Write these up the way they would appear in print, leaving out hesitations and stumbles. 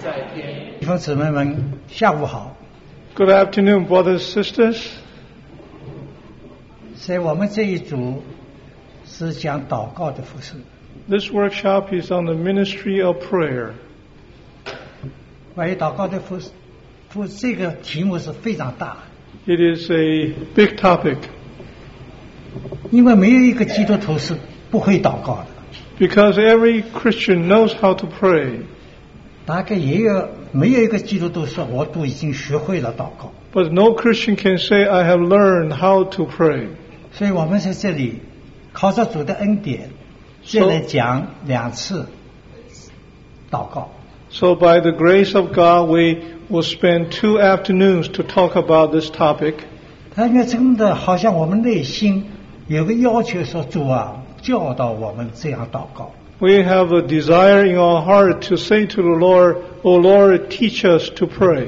弟兄姊妹们，下午好。 Good afternoon, brothers and sisters. 所以我们这一组是讲祷告的服事。 This workshop is on the ministry of prayer. 关于祷告的服事，这个题目是非常大。 It is a big topic. 因为没有一个基督徒是不会祷告的。 Because every Christian knows how to pray. 大概没有一个基督徒说我都已经学会了祷告。 But no Christian can say, I have learned how to pray. 所以我们在这里靠着主的恩典，就来讲2次祷告。 So by the grace of God, we will spend 2 afternoons to talk about this topic. 因为真的好像我们内心有个要求说，主啊，教导我们这样祷告。 We have a desire in our heart to say to the Lord, O Lord, teach us to pray.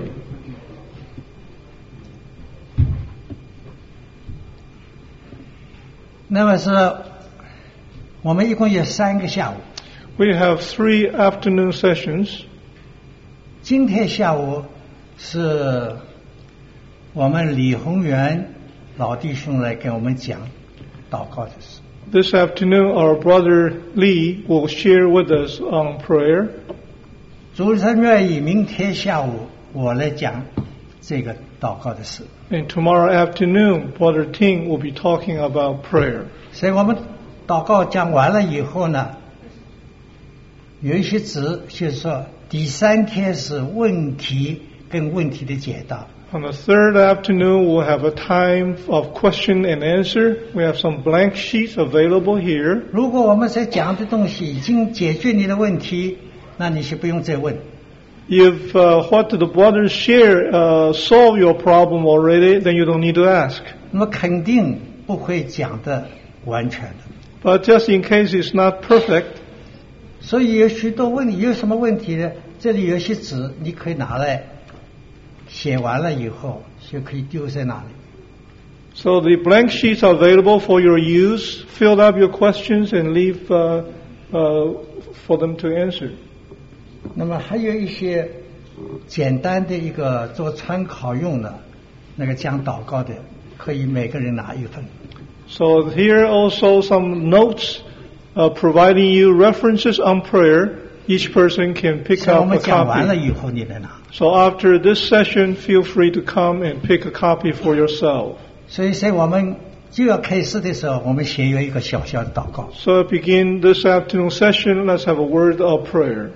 那么是我们一共有3个下午。 We have 3 afternoon sessions. 今天下午是我们李宏源老弟兄来给我们讲祷告的事。 This afternoon, our brother Lee will share with us on prayer. 主神愿意，明天下午我来讲这个祷告的事。 And tomorrow afternoon, brother Ting will be talking about prayer. 所以我们祷告讲完了以后呢，有一些词就是说，第3天是问题跟问题的解答。 On the 3rd afternoon, we'll have a time of question and answer. We have some blank sheets available here. 如果我们在讲的东西已经解决你的问题，那你就不用再问。 If what the brothers share solve your problem already, then you don't need to ask. 那么肯定不会讲的完全的。 But just in case it's not perfect. 所以有许多问题，有什么问题呢？这里有些纸你可以拿来。写完了以后就可以丢在那里。 So the blank sheets are available for your use. Fill up your questions and leave for them to answer. 那么还有一些简单的一个做参考用的，那个讲祷告的，可以每个人拿一份。 So here also some notes providing you references on prayer. Each person can pick up a copy. So after this session, feel free to come and pick a copy for yourself. 所以我们就要开始的时候，我们先有一个小小的祷告。 So to begin this afternoon session, let's have a word of prayer.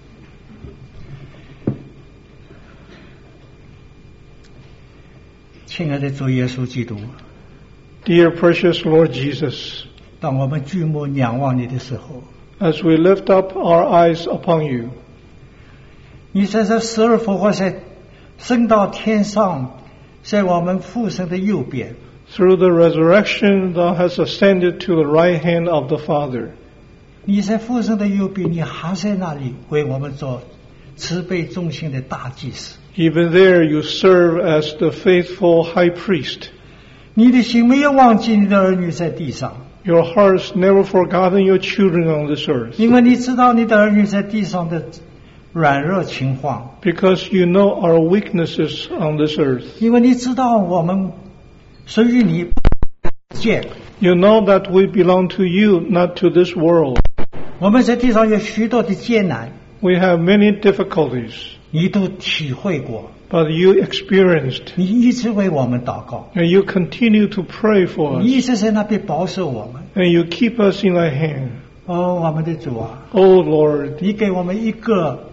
亲爱的主耶稣基督 Dear precious Lord Jesus, 当我们举目仰望你的时候， as we lift up our eyes upon you, 你在这死而复活，在升到天上，在我们父神的右边。 Through the resurrection, thou hast ascended to the right hand of the Father. 你在父神的右边，你还在那里为我们做慈悲忠心的大祭司。 Even there, you serve as the faithful high priest. 你的心没有忘记你的儿女在地上。 Your heart's never forgotten your children on this earth. 因为你知道你的儿女在地上的软弱情况。 Because you know our weaknesses on this earth. 因为你知道我们属于你。 You know that we belong to you, not to this world. 我们在地上有许多的艰难。 We have many difficulties. 你都体会过。 But you experienced. 你一直为我们祷告。 And you continue to pray for us. 你一直在那边保守我们。 And you keep us in thy hand. 我们的主啊 Oh Lord, 你给我们一个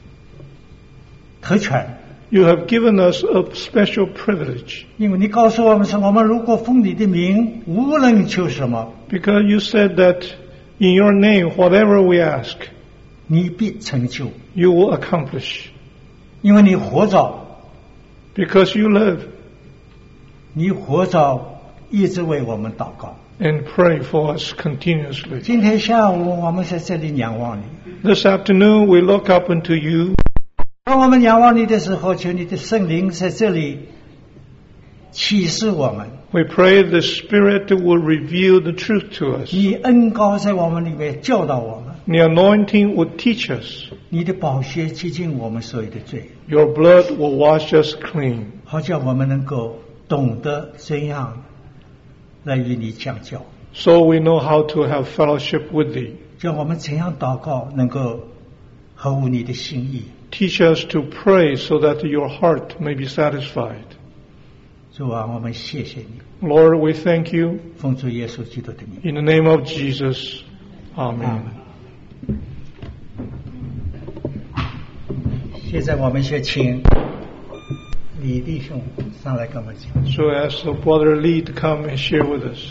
特权。 You have given us a special privilege. 因为你告诉我们说，我们如果奉你的名，无论求什么。 Because you said that in your name, whatever we ask, 你必成就。 You will accomplish. 因为你活着。 Because you live. 你活着，一直为我们祷告。 And pray for us continuously. 今天下午我们在这里仰望你。 This afternoon we look up into you. 当我们仰望你的时候，求你的圣灵在这里启示我们。 We pray the Spirit will reveal the truth to us. 你恩膏在我们里面教导我们。 The anointing would teach us. 你的宝血洁净我们所有的罪。 Your blood will wash us clean. 好叫我们能够懂得怎样来与你相交。 So we know how to have fellowship with thee. 叫我们怎样祷告能够合乎你的心意。 Teach us to pray so that your heart may be satisfied. 主啊，我们谢谢你。 Lord, we thank you. 奉主耶稣基督的名。 In the name of Jesus. Amen. 现在我们先请李弟兄上来跟我们讲。 So ask the brother Lee to come and share with us.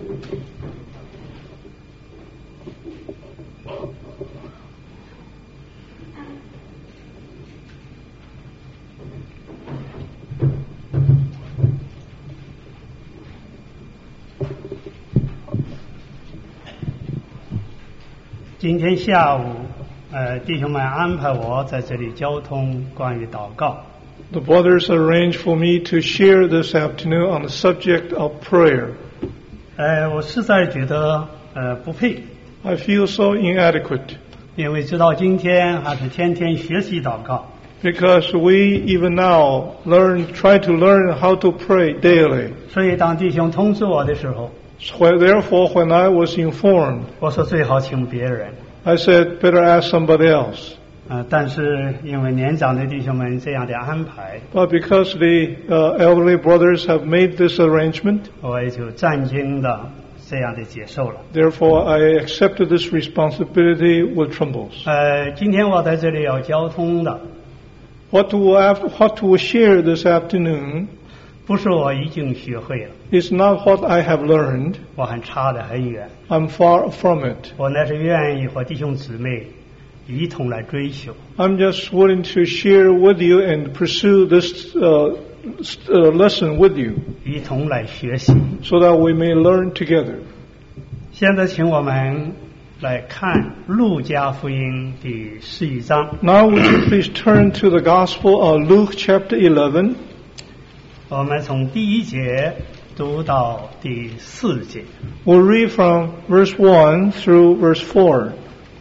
今天下午，弟兄们安排我在这里交通关于祷告。 The brothers arranged for me to share this afternoon on the subject of prayer. 我实在觉得不配。 I feel so inadequate. 因为直到今天还是天天学习祷告。 Because we even now try to learn how to pray daily. 所以当弟兄通知我的时候。 Therefore, when I was informed, 我说最好请别人。 I said better ask somebody else. 但是因为年长的弟兄们这样的安排， But because the elderly brothers have made this arrangement, 我也就战兢的这样的接受了。 Therefore, I accepted this responsibility with trembles. 今天我在这里要交通的 What to share this afternoon 不是我已经学会了 is not what I have learned. 我还差得很远 I'm far from it. 我乃是愿意和弟兄姊妹一同来追求 I'm just willing to share with you and pursue this lesson with you 一同来学习 so that we may learn together. 现在请我们来看路加福音第11章 Now would you please turn to the Gospel of Luke chapter 11. 我们从第1节读到第4节 We'll read from verse 1 through verse 4.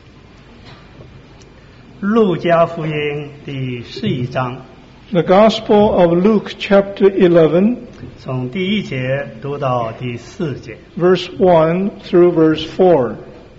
路加福音第11章 The Gospel of Luke chapter 11, 从第1节读到第4节 verse 1 through verse 4.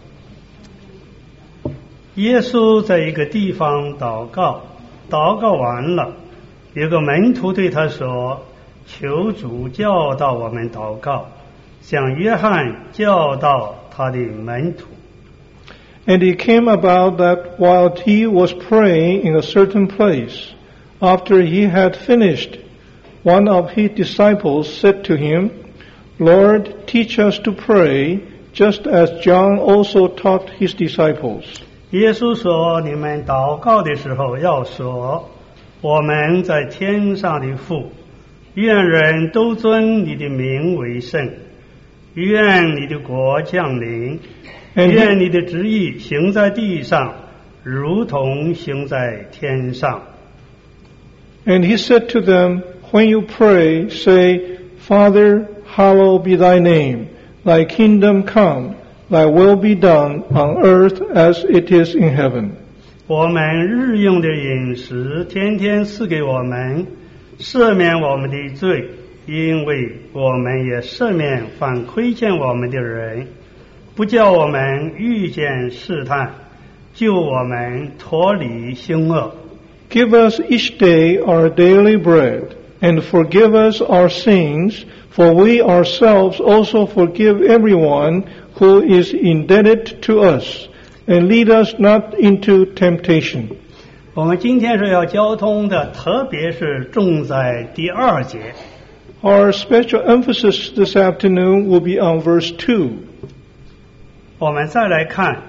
耶稣在一个地方祷告，祷告完了，有个门徒对他说：求主教导我们祷告，像约翰教导他的门徒。 And it came about that while he was praying in a certain place, after he had finished, one of his disciples said to him, Lord, teach us to pray, just as John also taught his disciples. 耶稣说：你们祷告的时候要说，我们在天上的父，愿人都尊你的名为圣，愿你的国降临，愿你的旨意行在地上，如同行在天上。 And he said to them, When you pray, say, Father, hallowed be thy name, thy kingdom come, thy will be done on earth as it is in heaven. 我们日用的饮食天天赐给我们，赦免我们的罪，因为我们也赦免犯亏欠我们的人，不叫我们遇见试探，救我们脱离凶恶。 Give us each day our daily bread, and forgive us our sins, for we ourselves also forgive everyone who is indebted to us, and lead us not into temptation. 我们今天是要交通的，特别是重在第2节。 Our special emphasis this afternoon will be on verse 2. 我们再来看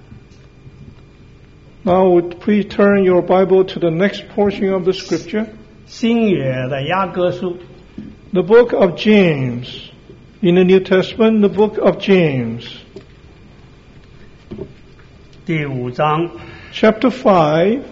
Now would please turn your Bible to the next portion of the scripture. 新约的雅各书 The book of James. In the New Testament, the book of James. 第5章 Chapter 5,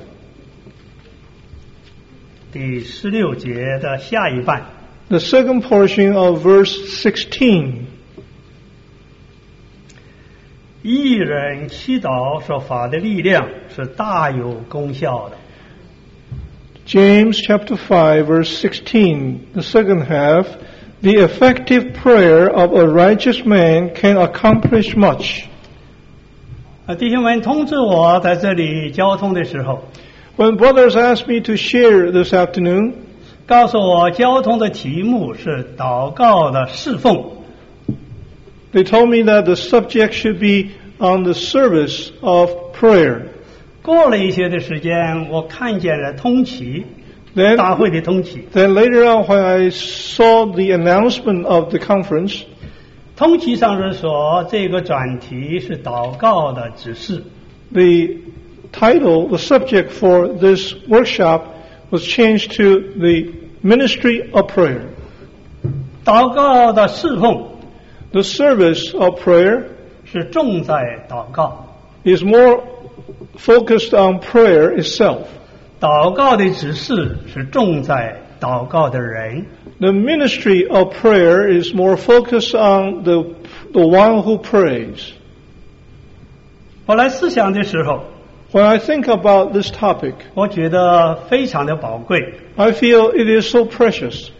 第16节的下一半。 the second portion of verse 16. 义人祈祷所发的力量是大有功效的。 James chapter 5 verse 16, the second half, the effective prayer of a righteous man can accomplish much. 弟兄们通知我在这里交通的时候 When brothers asked me to share this afternoon, 告诉我交通的题目是祷告的侍奉。 They told me that the subject should be on the service of prayer. 过了一些的时间，我看见了通旗，大会的通旗。 Then later on, when I saw the announcement of the conference, 通旗上是说这个转题是祷告的指示。 The title, the subject for this workshop was changed to the ministry of prayer. 祷告的侍奉 The service of prayer 是重在祷告 is more focused on prayer itself. 祷告的指示是重在祷告的人 The ministry of prayer is more focused on the one who prays. 我来思想的时候 When I think about this topic, 我觉得非常的宝贵 I feel it is so precious.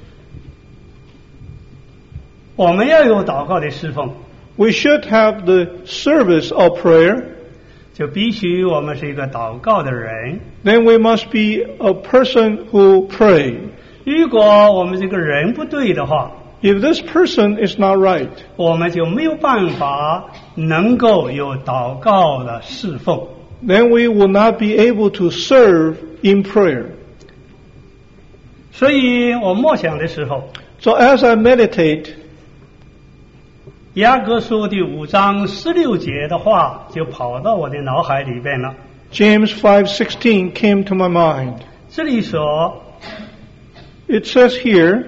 我们要有祷告的侍奉 We should have the service of prayer. 就必须我们是一个祷告的人 Then we must be a person who prays. 如果我们这个人不对的话 If this person is not right, 我们就没有办法能够有祷告的侍奉 then we will not be able to serve in prayer. 所以我默想的时候 So as I meditate, 雅各书第5章16节的话就跑到我的脑海里边了 James 5:16 came to my mind. 这里说 It says here,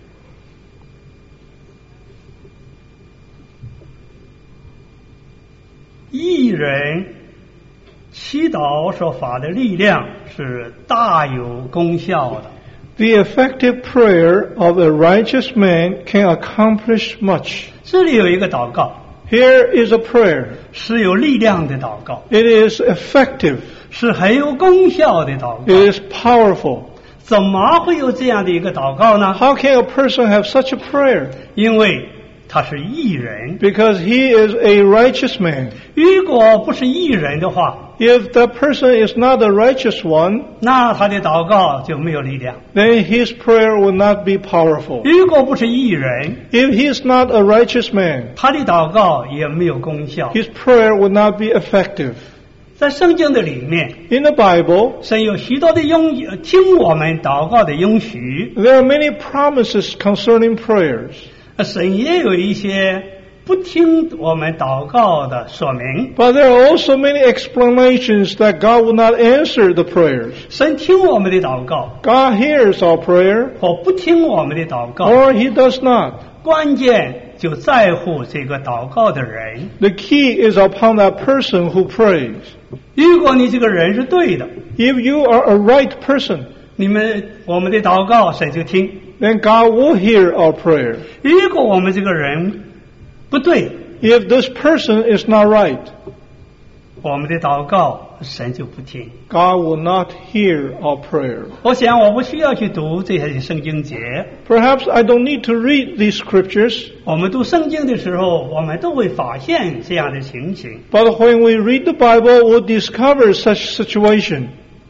义人祈祷所发的力量是大有功效的 the effective prayer of a righteous man can accomplish much. 这里有一个祷告 Here is a prayer. 是有力量的祷告 It is effective. 是很有功效的祷告 It is powerful. 怎么会有这样的一个祷告呢 How can a person have such a prayer? 因为他是义人 Because he is a righteous man. 如果不是义人的话 If that person is not a righteous one, 那他的祷告就没有力量 then his prayer will not be powerful. 如果不是义人 If he is not a righteous man, 他的祷告也没有功效 his prayer will not be effective. 在圣经的里面 In the Bible, 神有许多的听我们祷告的应许 there are many promises concerning prayers. 神也有一些不听我们祷告的说明 But there are also many explanations that God will not answer the prayers. 神听我们的祷告 God hears our prayer, 或不听我们的祷告 or he does not. 关键就在乎这个祷告的人 The key is upon that person who prays. 如果你这个人是对的 If you are a right person, 我们的祷告神就听 then God will hear our prayer. 如果我们这个人不对 If this person is not right, 我们的祷告神就不听 God will not hear our prayer. 我想我不需要去读这些圣经节 Perhaps I don't need to read these scriptures, 我们读圣经的时候我们都会发现这样的情形 but when we read the Bible, we'll discover such situation.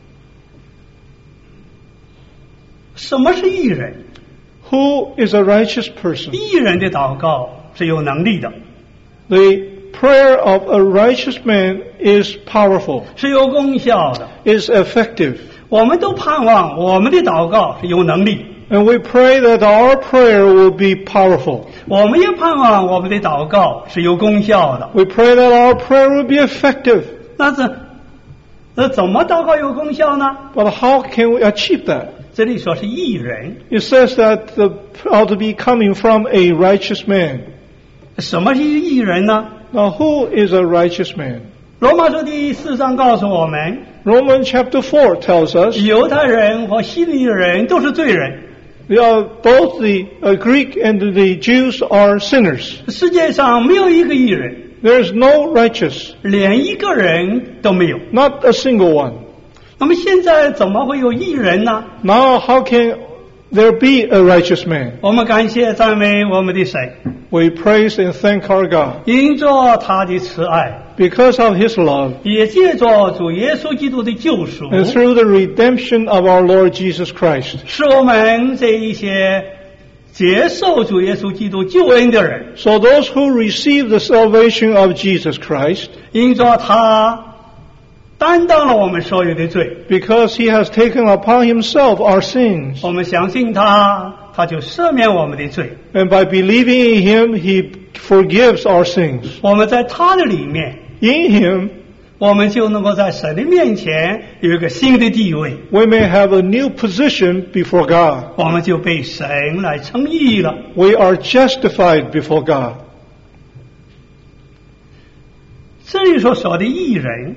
什么是义人 Who is a righteous person? 义人的祷告是有能力的 The prayer of a righteous man is powerful, 是有功效的 is effective. 我们都盼望我们的祷告是有能力 And we pray that our prayer will be powerful. 我们也盼望我们的祷告是有功效的 We pray that our prayer will be effective. 那怎么祷告有功效呢 But how can we achieve that? 这里说是义人 It says that ought to be coming from a righteous man. 什么是义人呢 Now, who is a righteous man? 罗马书第4章告诉我们 Romans chapter 4 tells us 犹太人和希利人都是罪人 both the Greek and the Jews are sinners. 世界上没有一个义人 There is no righteous. 连一个人都没有。 Not a single one. 那么现在怎么会有义人呢？ Now how can there be a righteous man? 我们感谢赞美我们的神。 We praise and thank our God. 因着他的慈爱。 Because of His love. 也借着主耶稣基督的救赎。 And through the redemption of our Lord Jesus Christ. 使我们这一些接受主耶稣基督救恩的人。 So those who receive the salvation of Jesus Christ. 因着他担当了我们所有的罪。 Because He has taken upon Himself our sins. 我们相信他，他就赦免我们的罪。 And by believing in Him, He forgives our sins. 我们在他的里面 In Him, 我们就能够在神的面前有一个新的地位。 we may have a new position before God. 我们就被神来称义了。 We are justified before God. 这里所说的义人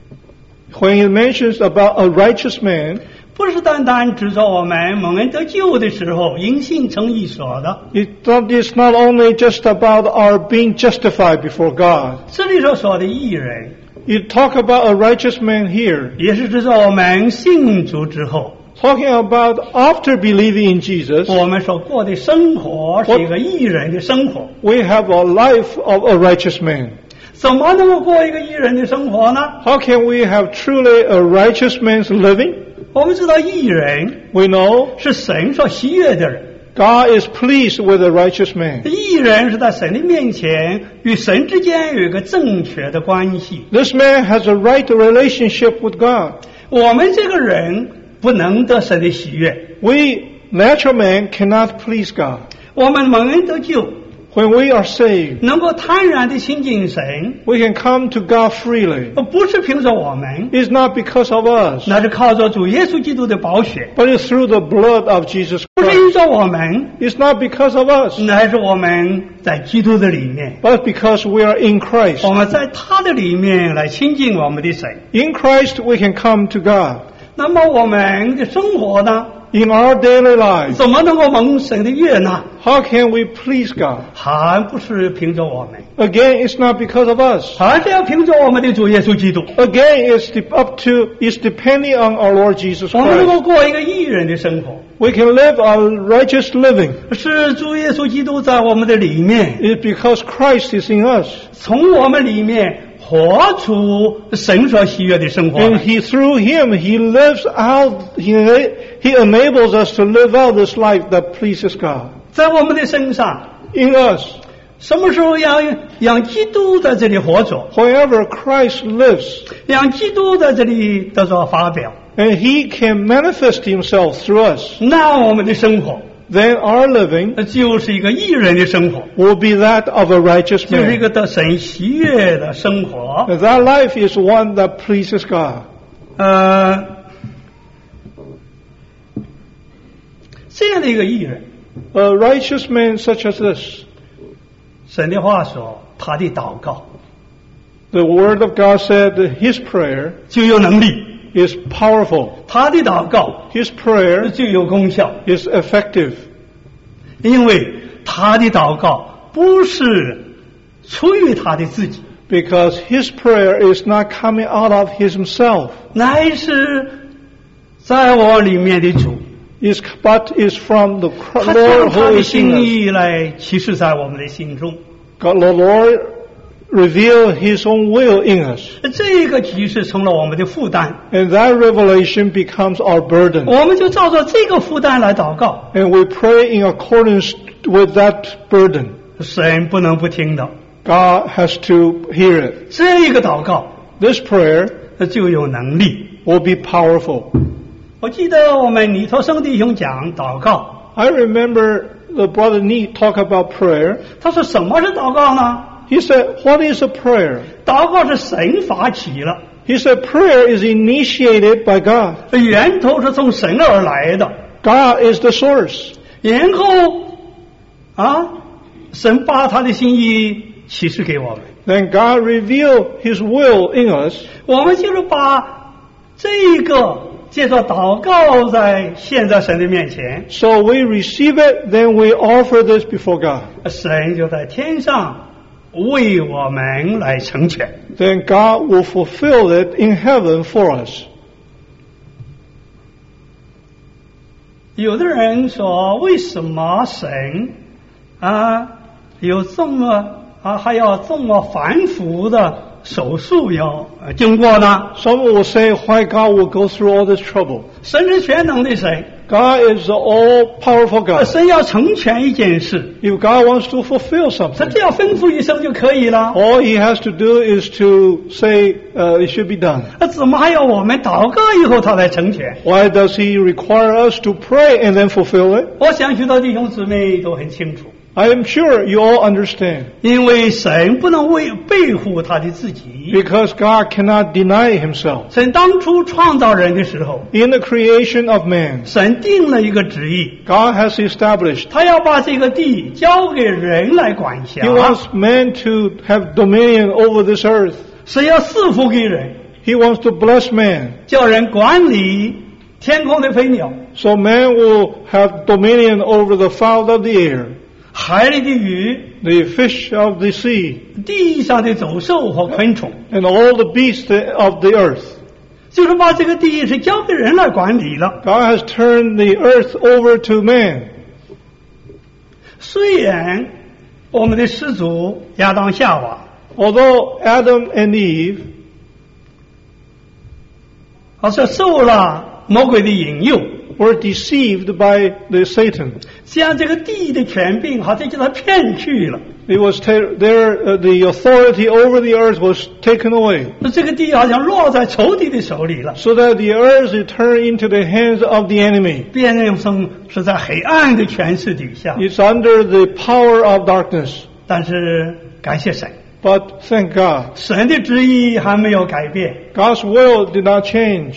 When He mentions about a righteous man, 不是单单指着我们蒙恩得救的时候因信称义说的。 it's not only just about our being justified before God. 这里所说的义人 You talk about a righteous man here. 也是指着我们信主之后 Talking about after believing in Jesus, 我们所过的生活是一个义人的生活。 we have a life of a righteous man. 怎么能够过一个义人的生活呢？ How can we have truly a righteous man's living? 我们知道义人 We know 是神所喜悦的人。 God is pleased with a righteous man. 义人是在神的面前与神之间有一个正确的关系。 This man has a right relationship with God. 我们这个人不能得神的喜悦。 We, natural man, cannot please God. 我们蒙恩得救， When we are saved, 能够坦然地亲近神， we can come to God freely. 不是凭着我们， It's not because of us, 那是靠着主耶稣基督的宝血； but it's through the blood of Jesus 不是 Christ. 因着我们， It's not because of us, 乃是我们在基督的里面， but because we are in Christ. 我们在他的里面来亲近我们的神。 In Christ, we can come to God. 那么我们的生活呢？ In our daily lives, 怎么能够蒙神的悦纳？ how can we please God? 还不是凭着我们， Again, it's not because of us. 还是要凭着我们的主耶稣基督。 Again, it's depending on our Lord Jesus 我们能 Christ. 够过一个义人的生活， We can live a righteous living. 是主耶稣基督在我们的里面， It's because Christ is in us. 从我们里面活出神所喜悦的生活来。 And through Him, He lives out, He enables us to live out this life that pleases God. 在我们的身上， In us, 什么时候让基督在这里活着， wherever Christ lives, 让基督在这里得到发表， and He can manifest Himself through us, 那我们的生活 then our living 就是一个义人的生活， will be that of a righteous 就是一 man. 个得神喜悦的生活。 And that life is one that pleases God. 这样的一个义人， A righteous man such as this, 神的话说，他的祷告 the Word of God said that His prayer 就有能力， is powerful. 他的祷告 His prayer 就有功效， is effective. 因为他的祷告不是出于他的自己， Because his prayer is not coming out of himself, 乃是在我里面的主， but is from the 他 Lord 将他 who 的 is 心 in us. 意来启示在我们的心中。 God, the Lord revealed His own will in us, 这个启示成了我们的负担， and that revelation becomes our burden. 我们就照着这个负担来祷告， And we pray in accordance with that burden. 神不能不听的。 God has to hear it. 这个祷告 This prayer 就有能力。 will be powerful. 我记得我们尼托生弟兄讲祷告， I remember the brother Nee talk about prayer. 他说什么是祷告呢？ He said, what is a prayer? 祷告是神发起了， He said, prayer is initiated by God. 源头是从神而来的， God is the source. 然后神把他的心意启示给我们， Then God revealed His will in us. 我们就是把这个借着祷告献在神的面前， So we receive it, then we offer this before God. 神就在天上为我们来成全。 Then God will fulfill it in heaven for us. 有的人说，为什么神有这么还要这么繁复的手术要经过呢？ Some will say, why God will go through all this trouble? 神是全能的神。 God is the all-powerful God. 神要成全一件事， If God wants to fulfill 他 something, 只要吩咐一声就可以了。 all He has to do is to say it should be done. 那怎么还要我们祷告以后他来成全？ Why does He require us to pray and then fulfill it? 我想许多弟兄姊妹都很清楚， I am sure you all understand. 因为神不能背负他的自己。 Because God cannot deny Himself. 神当初创造人的时候， In the creation of man, 神定了一个旨意， God has established 他要把这个地交给人来管辖。 He wants man to have dominion over this earth. 神要赐福给人， He wants to bless man. 叫人管理天空的飞鸟、 So man will have dominion over the fowl of the air, 海里的鱼、 the fish of the sea, 地上的走兽和昆虫， and all the beasts of the earth. 就是把这个地是交给人来管理了。 God has turned the earth over to man. 虽然我们的始祖亚当夏娃 Although Adam and Eve 是受了魔鬼的引诱， were deceived by the Satan, 将这个地的权柄好像叫他骗去了。 it was the authority over the earth was taken away, 这个地好像落在仇敌的手里了， so that the earth is turned into the hands of the enemy. 变成是在黑暗的权势底下。 It's under the power of darkness. 但是感谢神， But thank God, 神的旨意还没有改变， God's will did not change.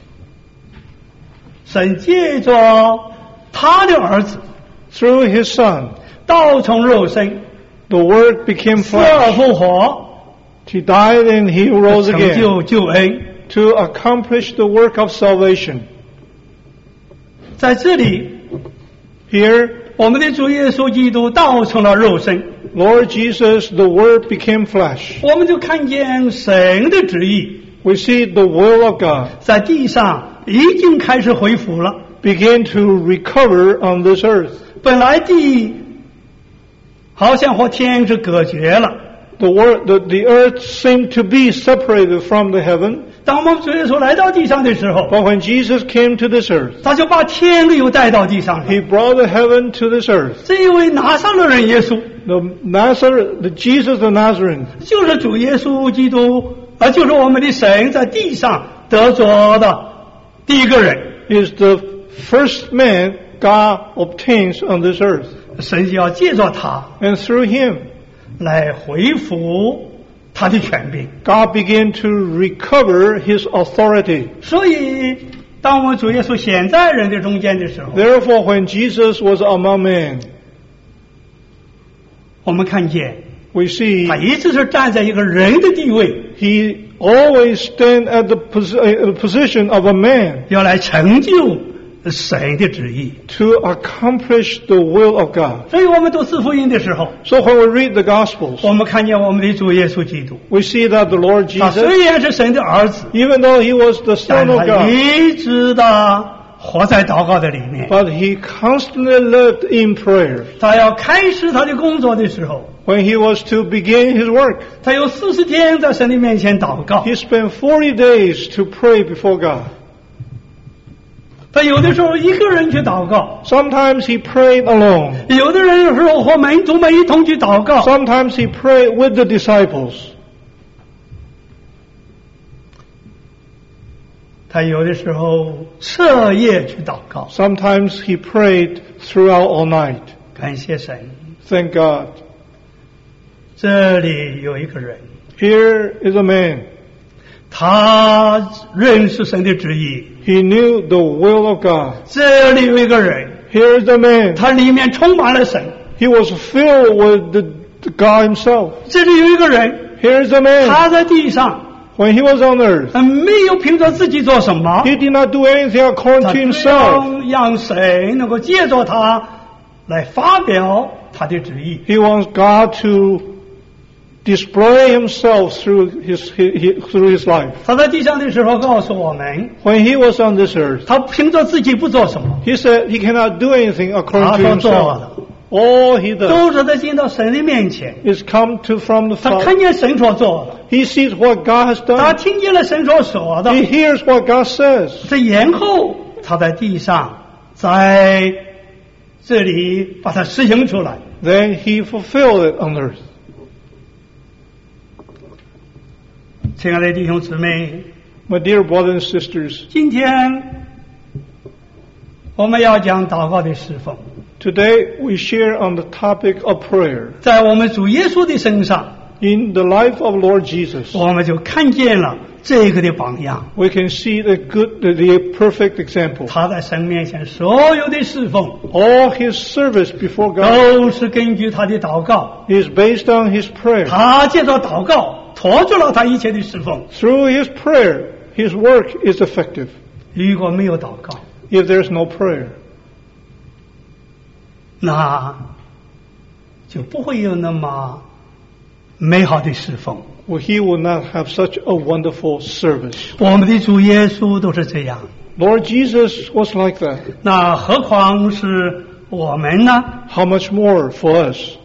神借着他的儿子 Through His Son, 道成肉身， the Word became 死而 flesh. 复活， He died and He rose 成 again 就救恩。 to accomplish the work of salvation. 在这里， Here, 我们的主耶稣基督道成了肉身， Lord Jesus, the Word became flesh. 我们就看见神的旨意 We see the will of God 在地上已经开始恢复了。 begin to recover on this earth. 本来地好像和天是隔绝了， The earth seemed to be separated from the heaven, 当我们主耶稣来到地上的时候， but when Jesus came to this earth, 他就把天又带到地上来。 He brought the heaven to this earth. 这一位拿撒勒人耶稣， The Jesus the Nazarene 就是主耶稣基督，就是我们的神在地上得着的第一个人。 is the first man God obtains on this earth. 神就要借着他 And through Him, 来恢复他的权柄。 God began to recover His authority. 所以，当我们主耶稣显在人的中间的时候， Therefore, when Jesus was among men, 我们看见 we see 他一直是站在一个人的地位， He always stand at the position of a man 要来成就神的旨意。 to accomplish the will of God. 所以我们读四福音的时候， So when we read the Gospels, 我们看见我们的主耶稣基督， we see that the Lord 他 Jesus, 虽然是神的儿子， even though He was the 但 Son of 他 God, 一直的活在祷告的里面。 but He constantly lived in prayer. 他要开始他的工作的时候， When He was to begin His work, 他有40天在神的面前祷告。 He spent 40 days to pray before God. 他有的时候一个人去祷告， Sometimes He prayed alone. 有的人有时候和门徒们一同去祷告。 Sometimes He prayed with the disciples. 他有的时候彻夜去祷告。 Sometimes He prayed throughout all night. 感谢神， Thank God. 这里有一个人， Here is a man. 他认识神的旨意。 He knew the will of God. 这里有一个人， Here is a man. 他里面充满了神。 He was filled with the God Himself. 这里有一个人， Here is a man. 他在地上， When He was on earth, 没有凭着自己做什么， He did not do anything according 他 to 只 Himself. 要让神能够借着他来发表他的旨意。 He wants God to display himself through his life. 他在地上的时候告诉我们 When he was on this earth, 他凭着自己不做什么 he said he cannot do anything according 他 to 所做 himself. 的 All he does 都是在进到神的面前 is come from the 他 Father. 看见神所做的 He sees what God has 他 done. 听见了神所说的 He hears what God says. 这然后他在地上在这里把它实行出来 Then he fulfilled it on earth. 亲爱的弟兄姊妹 My dear brothers and sisters, 今天我们要讲祷告的侍奉 today we share on the topic of prayer. 在我们主耶稣的身上 In the life of Lord Jesus, 我们就看见了这个的榜样 we can see the perfect example. 他在神面前所有的侍奉 All his service before God 都是根据他的祷告 is based on his prayer. 他借着祷告托住了他一切的侍奉 Through his prayer, his work is effective. 如果没有祷告 If there's no prayer, 那就不会有那么美好的侍奉 well, he will not have such a wonderful service. 我们的主耶稣都是这样 Lord Jesus was like that. 那何况是我们呢 How much more for us?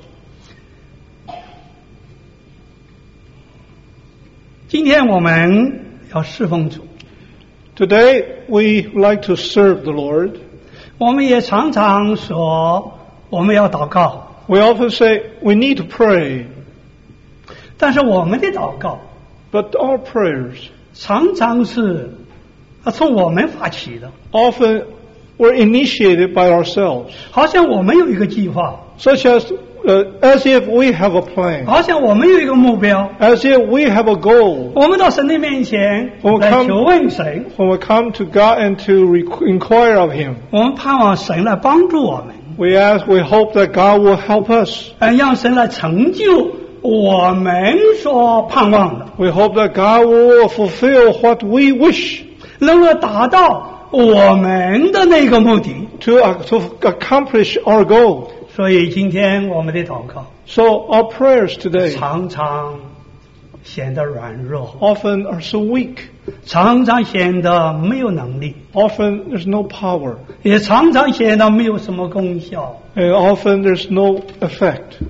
今天我们要侍奉主 Today, we like to serve the Lord. 我们也常常说我们要祷告 We often say we need to pray, 但是我们的祷告 but our prayers 常常是从我们发起的 often were initiated by ourselves, 好像我们有一个计划 such as if we have a plan, 好像我们有一个目标 as if we have a goal. 我们到神的面前我们来求问神 When we come to God and to inquire of Him, 我们盼望神来帮助我们 we hope that God will help us. 让神来成就我们所盼望的 We hope that God will fulfill what we wish 能够达到我们的那个目的 to accomplish our goal. 所以今天我们的祷告 So our prayers today 常常显得软弱 often are so weak. 常常显得没有能力 Often there's no power, 也常常显得没有什么功效 and often there's no effect.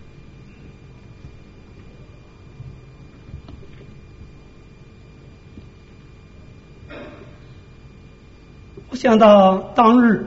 我想到当日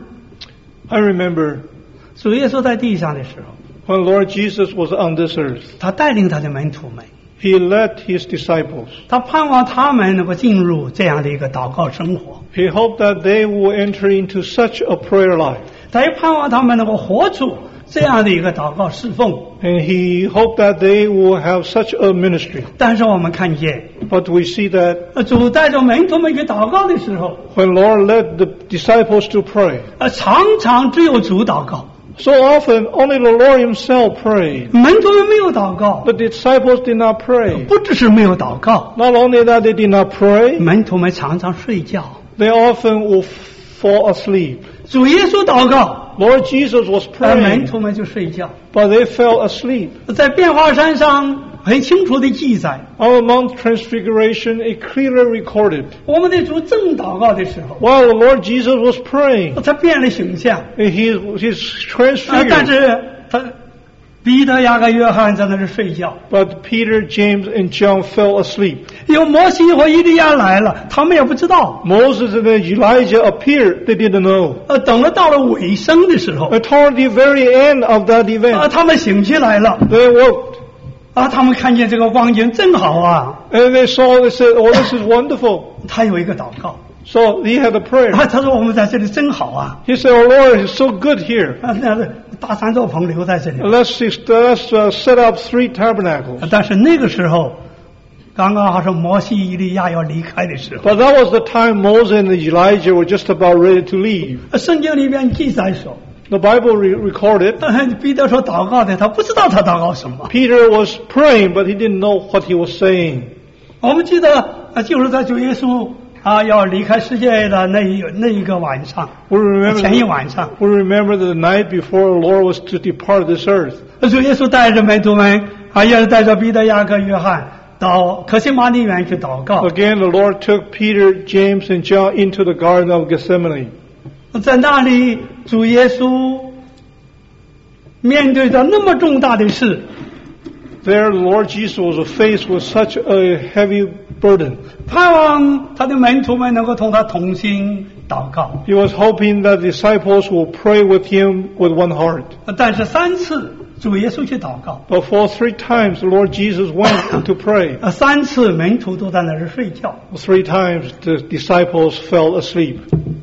I remember 主耶稣在地上的时候 when Lord Jesus was on this earth, 他带领他的门徒们 He led His disciples. 他盼望他们能够进入这样的一个祷告生活 He hoped that they will enter into such a prayer life. 他也盼望他们能够活出这样的一个祷告侍奉 And He hoped that they will have such a ministry. 但是我们看见 But we see that 主带着门徒们去祷告的时候 when Lord led the disciples to pray, 常常只有主祷告 so often only the Lord Himself prayed. 门徒们没有祷告 The disciples did not pray. 不只是没有祷告 Not only that they did not pray, 门徒们常常睡觉 they often will fall asleep. 主耶稣祷告 Lord Jesus was 门 praying, 徒们就睡觉 but they fell asleep. 在变化山上很清楚的记载 On Mount Transfiguration, it clearly recorded. 我们的主正祷告的时候 While the Lord Jesus was praying, 他变了形象 He's 但 transfigured. 是他彼得、雅各、约翰在那里睡觉 But Peter, James, and John fell asleep. 有摩西和以利亚来了他们也不知道 Moses and Elijah appeared. They didn't know. 等了到了尾声的时候 Toward the very end of that event, 他们醒起来了 they woke 他们看见这个光景真好啊 and they saw. They said, "Oh, this is wonderful." 他有一个祷告 So he had a prayer. 他说我们在这里真好啊 He said, "Oh Lord, it's so good here. 那大三座棚留在这里 Let's set up 3 tabernacles." 但是那个时候刚刚好是摩西、以利亚要离开的时候 But that was the time Moses and Elijah were just about ready to leave. 圣经里面记载说 The Bible recorded 彼得说祷告的他不知道他祷告什么 Peter was praying, but he didn't know what he was saying. 我们记得就是在主耶稣要离开世界的那一个晚上 We remember, 前一晚上 we remember the night before the Lord was to depart this earth. 主耶稣带着门徒们也是带着彼得、雅各、约翰到客西马尼园去祷告。 Again, the Lord took Peter, James, and John into the Garden of Gethsemane. 在那里，主耶稣面对着那么重大的事。 There, the Lord Jesus was faced with such a heavy burden. 盼望他的门徒们能够同他同心祷告。 He was hoping that the disciples will pray with him with one heart. 但是3次主耶稣去祷告。 But for 3 times, the Lord Jesus went to pray. 3次门徒都在那儿睡觉。 3 times, the disciples fell asleep.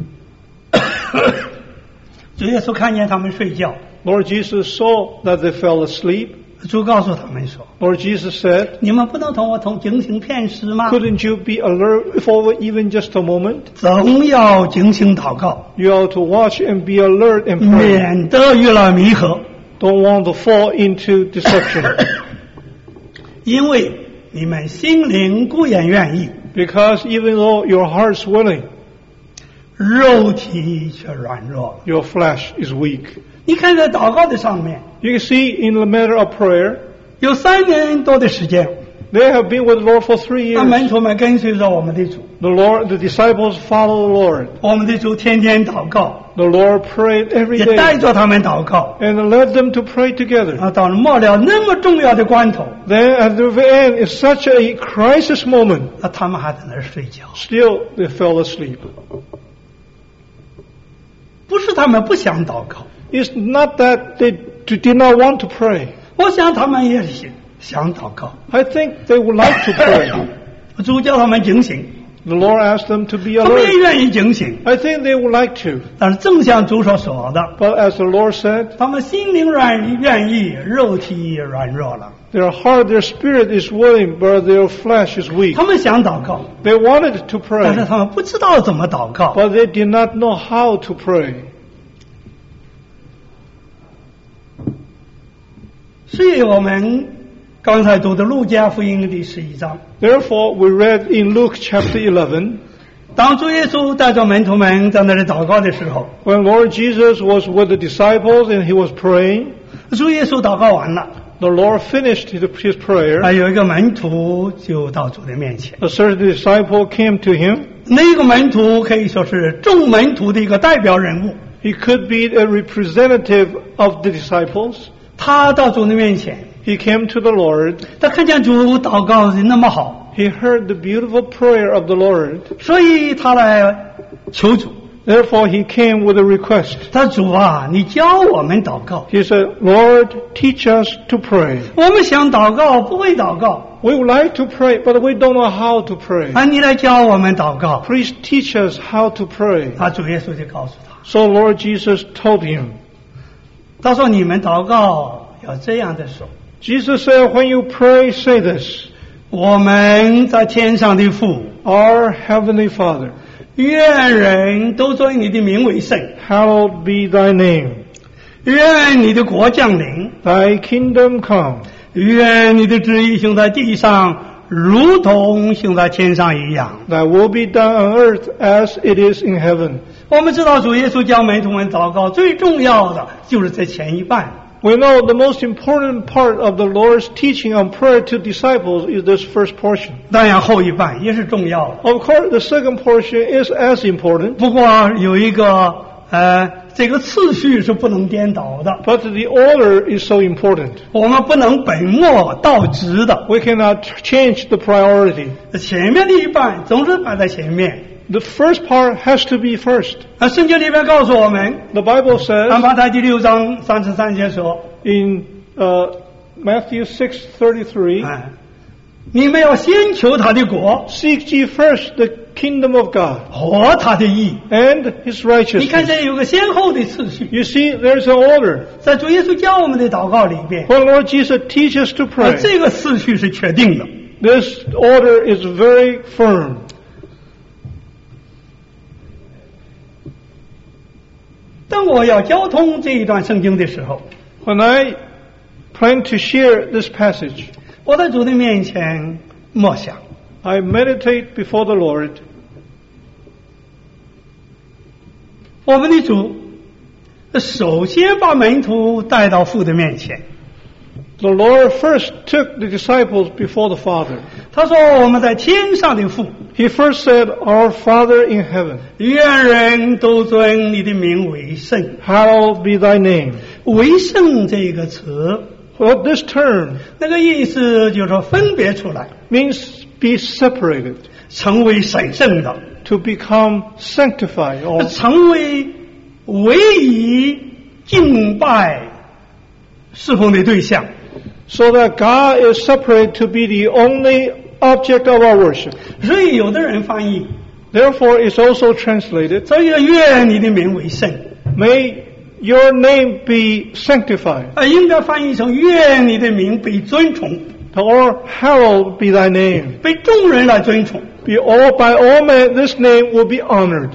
主耶稣看见他们睡觉。 Lord Jesus saw that they fell asleep. 主告诉他们说 Lord Jesus said, 你们不能同我警醒片时吗？ couldn't you be alert for even just a moment? 总要警醒祷告， You ought to watch and be alert and pray. 免得遇了迷惑。 Don't want to fall into deception. 因为你们心灵固然愿意， Because even though your heart's willing, 肉体却软弱。 your flesh is weak. 你看在祷告的上面， You can see in the matter of prayer, 有3年多的时间， they have been with the Lord for 3 那门 years. 徒们跟随着我们的主， The disciples follow the Lord. 我们的主天天祷告， The Lord prayed every 也带 day 着他们祷告。 and led them to pray together. 到了末了那么重要的关头， Then at the end, it's such a crisis moment. 他们还在那儿睡觉。 Still, they fell asleep. 不是他们不想祷告， It's not that they did not want to pray. 我想他们也想祷告。 I think they would like to pray. 主叫他们警醒， The Lord asked them to be 他们也 alert. 愿意警醒。 I think they would like to. 但是正像主所说的， But as the Lord said, 他们心灵愿意，肉体软弱了。 their heart, their spirit is willing, but their flesh is weak. 他们想祷告， They wanted to 但是 pray, 他们不知道怎么祷告。 but they did not know how to pray. 所以我们刚才读的路加福音第11章， Therefore, we read in Luke chapter 11, 当主耶稣带着门徒们在那里祷告的时候， when Lord Jesus was with the disciples and he was praying, 主耶稣祷告完了， the Lord finished his prayer. 有一个门徒就到主的面前。 A certain disciple came to him. 那个门徒可以说是众门徒的一个代表人物。 He could be a representative of the disciples. 他到主的面前， He came to the Lord. 他看见主祷告的那么好， He heard the beautiful prayer of the Lord. 所以他来求主。 Therefore, he came with a request. 他主啊，你教我们祷告。 He said, Lord, teach us to pray. 我们想祷告，不会祷告， We would like to pray, but we don't know how to pray. 你来教我们祷告。 Please teach us how to pray. 主耶稣就告诉他， So Lord Jesus told him. 他说你们祷告要这样的说， Jesus said, when you pray, say this. 我们在天上的父， Our Heavenly Father, 愿人都尊你的名为圣， hallowed be thy name. 愿你的国降临， Thy kingdom come. 愿你的旨意行在地上，如同行在天上一样。 Thy will be done on earth as it is in heaven. 我们知道主耶稣教门徒们祷告最重要的就是这前一半。 We know the most important part of the Lord's teaching on prayer to disciples is this first portion. 当然后一半也是重要的。 Of course, the second portion is as important, 不过有一个这个次序是不能颠倒的， but the order is so important. 我们不能本末倒置的。 We cannot change the priority. 前面的一半总是摆在前面。 The first part has to be first. 圣经里面告诉我们， The Bible says 马太第6章33节说， in Matthew 6:33, 你们要先求他的国， seek ye first the kingdom of God 和他的义。 and his 你看 righteousness. 这有个先后的次序， You see, there's an order. 在主耶稣教我们的祷告里边， When Lord Jesus teaches to pray, 这个次序是确定的。 this order is very firm. 当我要交通这一段圣经的时候， When I plan to share this passage, 我在主的面前默想， I meditate before the Lord. 我们的主首先把门徒带到父的面前， The Lord first took the disciples before the Father. 他说我们在天上的父。 He first said, Our Father in heaven. 愿人都尊你的名为圣。 Hallowed be thy name. 为圣这个词 Well, this term 那个意思就是说分别出来 means be separated. 成为神圣的 To become sanctified. Or 成为唯一敬拜侍奉的对象 So that God is separated to be the only object of our worship. 所以有的人翻译 Therefore, it's also translated, 所以愿你的名为圣 May your name be sanctified. 应该翻译成愿你的名被尊崇 Or hallowed be thy name. 被众人来尊崇 By all men, this name will be honored.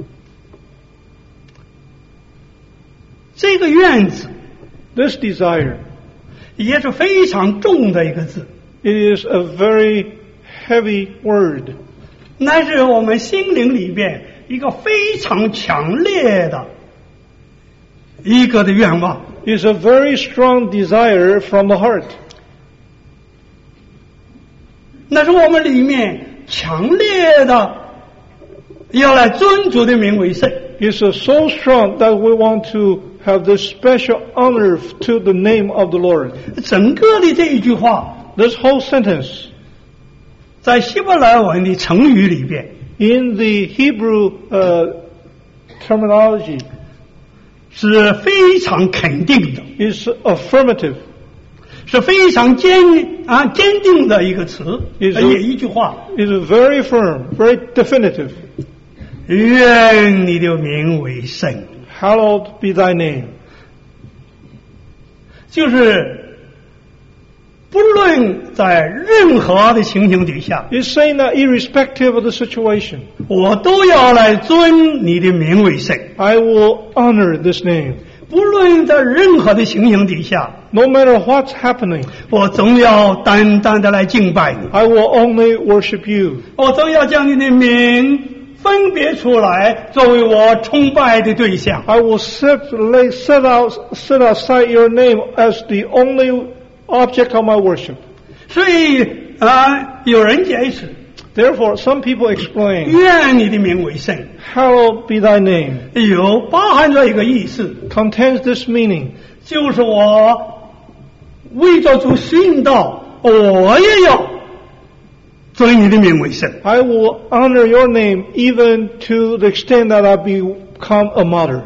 这个愿字 This desire, 也是非常重的一个字 it is a very heavy word. 那是我们心灵里边一个非常强烈的一个的愿望 It's a very strong desire from the heart. 那是我们里面强烈的要来尊主的名为圣 It's so strong that we want to have this special honor to the name of the Lord. 整个的这一句话 This whole sentence 在希伯来文的成语里边 in the Hebrew terminology 是非常肯定的 is affirmative. 是非常坚定的一个词也一句话 Is very firm, very definitive. 愿你的名为圣 Hallowed be thy name. 就是不论在任何的情形底下 It's saying that irrespective of the situation, 我都要来尊你的名为圣 I will honor this name. 不论在任何的情形底下 No matter what's happening, 我总要单单的来敬拜你 I will only worship you. 我总要将你的名分别出来作为我崇拜的对象 I will set aside your name as the only object of my worship. 所以有人解释 Therefore, some people explain, 愿你的名为圣 Hallowed be thy name, 有包含着一个意思 contains this meaning. 就是我为着主殉道我也要尊你的名为圣 I will honor your name even to the extent that I become a martyr.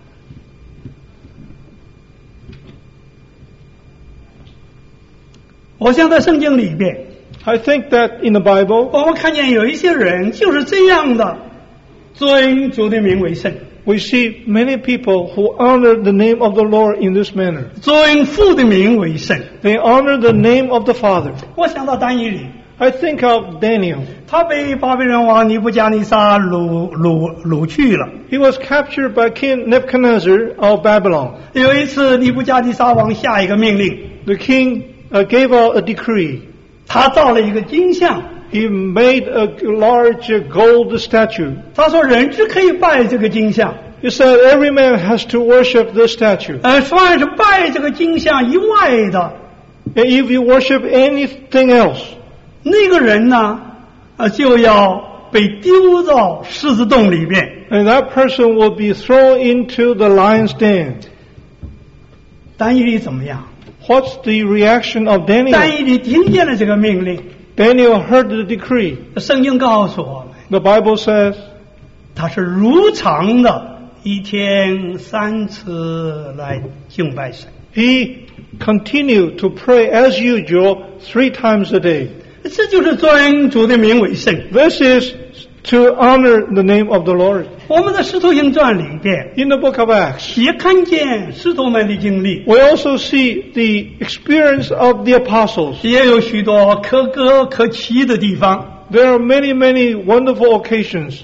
我想在圣经里边 I think that in the Bible, 我们看见有一些人就是这样的尊主的名为圣 we see many people who honor the name of the Lord in this manner. 尊父的名为圣 They honor the name of the Father. 我想到但以理 I think of Daniel. 他被巴比伦王尼布加尼撒掳去了 He was captured by King Nebuchadnezzar of Babylon. 有一次尼布加尼撒王下一个命令 The king gave out a decree. 他造了一个金像 He made a large gold statue. 他说人只可以拜这个金像 He said every man has to worship this statue. 凡是拜这个金像以外的 And if you worship anything else, 那个人呢就要被丢到狮子洞里边 and that person will be thrown into the lion's den. 但以理怎么样 What's the reaction of 但 Daniel? 以理听见了这个命令 Daniel heard the decree. 圣经告诉我们 The Bible says 他是如常的一天3次来敬拜神 he continued to pray as usual 3 times a day. 这就是尊主的名为圣 This is to honor the name of the Lord. 我们在使徒行传里边 In the book of Acts, 也看见使徒们的经历 we also see the experience of the apostles. 也有许多可歌可泣的地方 There are many, many wonderful occasions.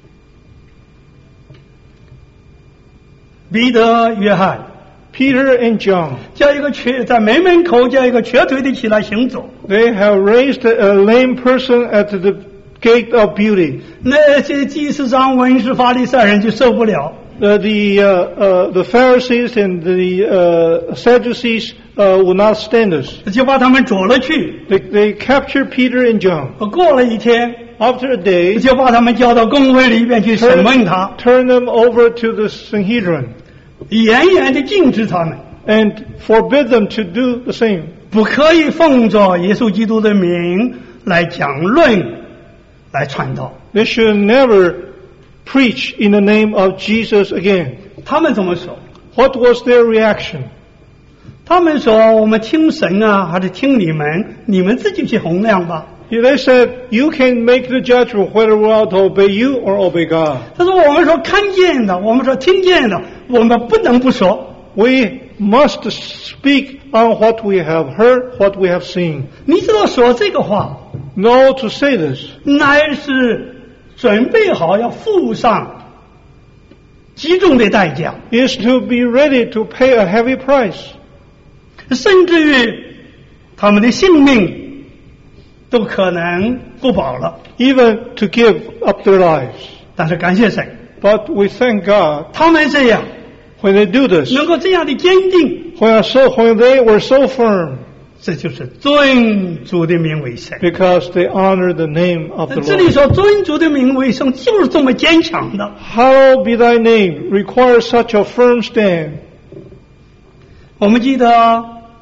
彼得约翰 Peter and John, 叫一个在门门口叫一个瘸腿的起来行走 they have raised a lame person at the gate of beauty. 那些祭司长文士法利赛人就受不了 the Pharisees and the Sadducees would not stand us. 就把他们捉了去。 They captured Peter and John. 过了一天 After a day, 就把他们叫到公会里边去审问他。 Turn them over to the Sanhedrin. 严严地禁止他们。 And forbid them to do the same. 不可以奉着耶稣基督的名来讲论，来传道。 They should never preach in the name of Jesus again. 他们怎么说 What was their reaction? 他们说我们听神啊，还是听你们？你们自己去衡量吧。 They said, you can make the judgment whether we ought to obey you or obey God. 他说我们说看见的，我们说听见的，我们不能不说。 We must speak on what we have heard, what we have seen. 你知道说这个话 No, to say this. 乃是准备好要付上极重的代价 Is to be ready to pay a heavy price. 甚至于他们的性命都可能不保了 Even to give up their lives. 但是感谢神 But we thank God 他们这样 when they do this. 能够这样的坚定 When they were so firm. 这就是尊主的名为圣 Because they honor the name of the 这里 Lord. 说尊主的名为圣就是这么坚强的 Hallowed be thy name requires such a firm stand. 我们记得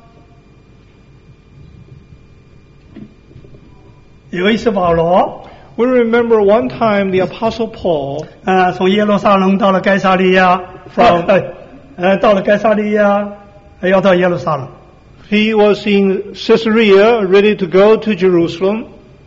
有一次保罗 We remember one time the Apostle Paul 从耶路撒冷到了该撒利亚 到了该撒利亚要到耶路撒冷 he was in Caesarea ready to go to Jerusalem.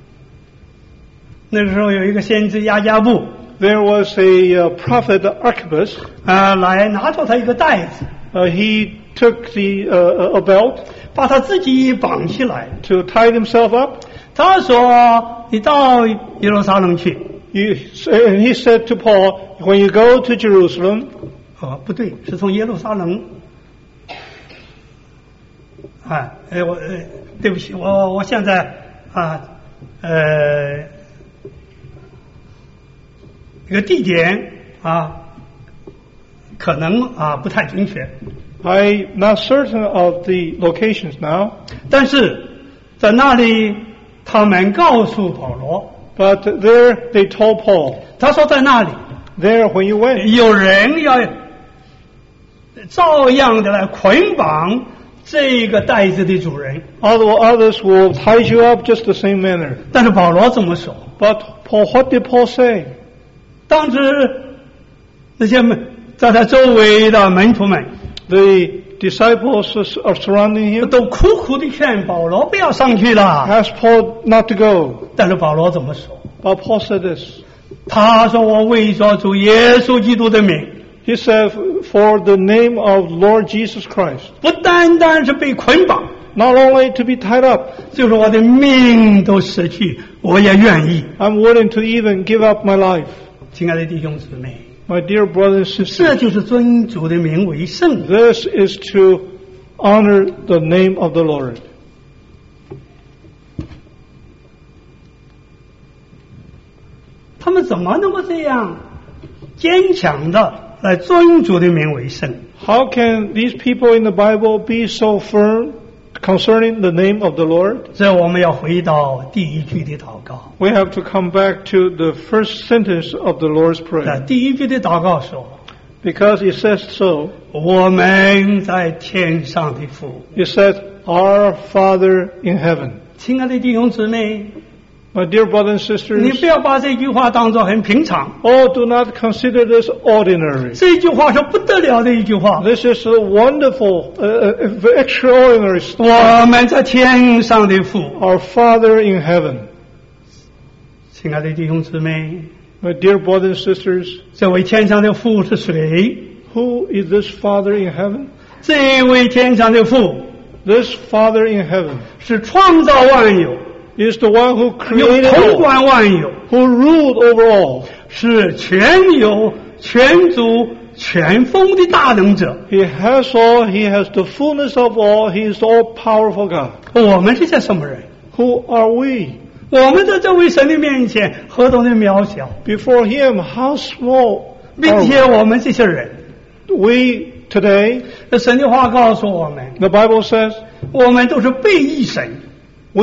那个时候有一个先知亚加布 There was a prophet Archippus. 来拿着他一个袋子 He took a belt 把他自己绑起来 to tie himself up. 他说你到耶路撒冷去 And he said to Paul, when you go to Jerusalem, 不对，是从耶路撒冷对不起，我现在一个地点可能不太准确 I'm not certain of the locations now. 但是在那里他们告诉保罗 But there they told Paul, 他说在那里 there when you went, 有人要照样的来捆绑这个袋子的主人 although others will tie you up just the same manner. 但是保罗怎么说 But Paul, what did Paul say? 当时那些在他周围的门徒们 The disciples are surrounding him. 都苦苦的劝保罗不要上去了 Asked Paul not to go. 但是保罗怎么说 But Paul said this. 他说我为着主耶稣基督的名 He said, for the name of Lord Jesus Christ. 不单单是被捆绑 Not only to be tied up. 就是我的命都失去我也愿意 I'm willing to even give up my life. 亲爱的弟兄姊妹 My dear brothers and 这 sisters, 就是尊主的名为圣 this is to honor the name of the Lord. 他们怎么能够这样坚强的来尊主的名为圣 How can these people in the Bible be so firm concerning the name of the Lord? 所以我们要回到第一句的祷告 We have to come back to the first sentence of the Lord's prayer. 第一句的祷告说 Because it says so. 我们在天上的父 It says, Our Father in heaven. 亲爱的弟兄姊妹 My dear brothers and 你 sisters, 不要把这句话当作很平常 oh, do not consider this ordinary. 这句话是不得了的一句话 This is a wonderful, extraordinary story. 我们在天上的父 Our Father in heaven. 亲爱的弟兄姊妹 My dear brothers and sisters, 这位天上的父是谁 who is this Father in heaven? 这位天上的父 This Father in heaven 是创造万有 is the one who 有 created 统 all, 管万有 who ruled over all. 是全有全主全丰的大能者 He has all, He has the fullness of all, He is the all-powerful God. 我们这些什么人 Who are we? 我们在这位神的面前何等的渺小 Before Him, how small 并且我们这些人 We today, 神的话告诉我们 the Bible says, 我们都是背逆神， we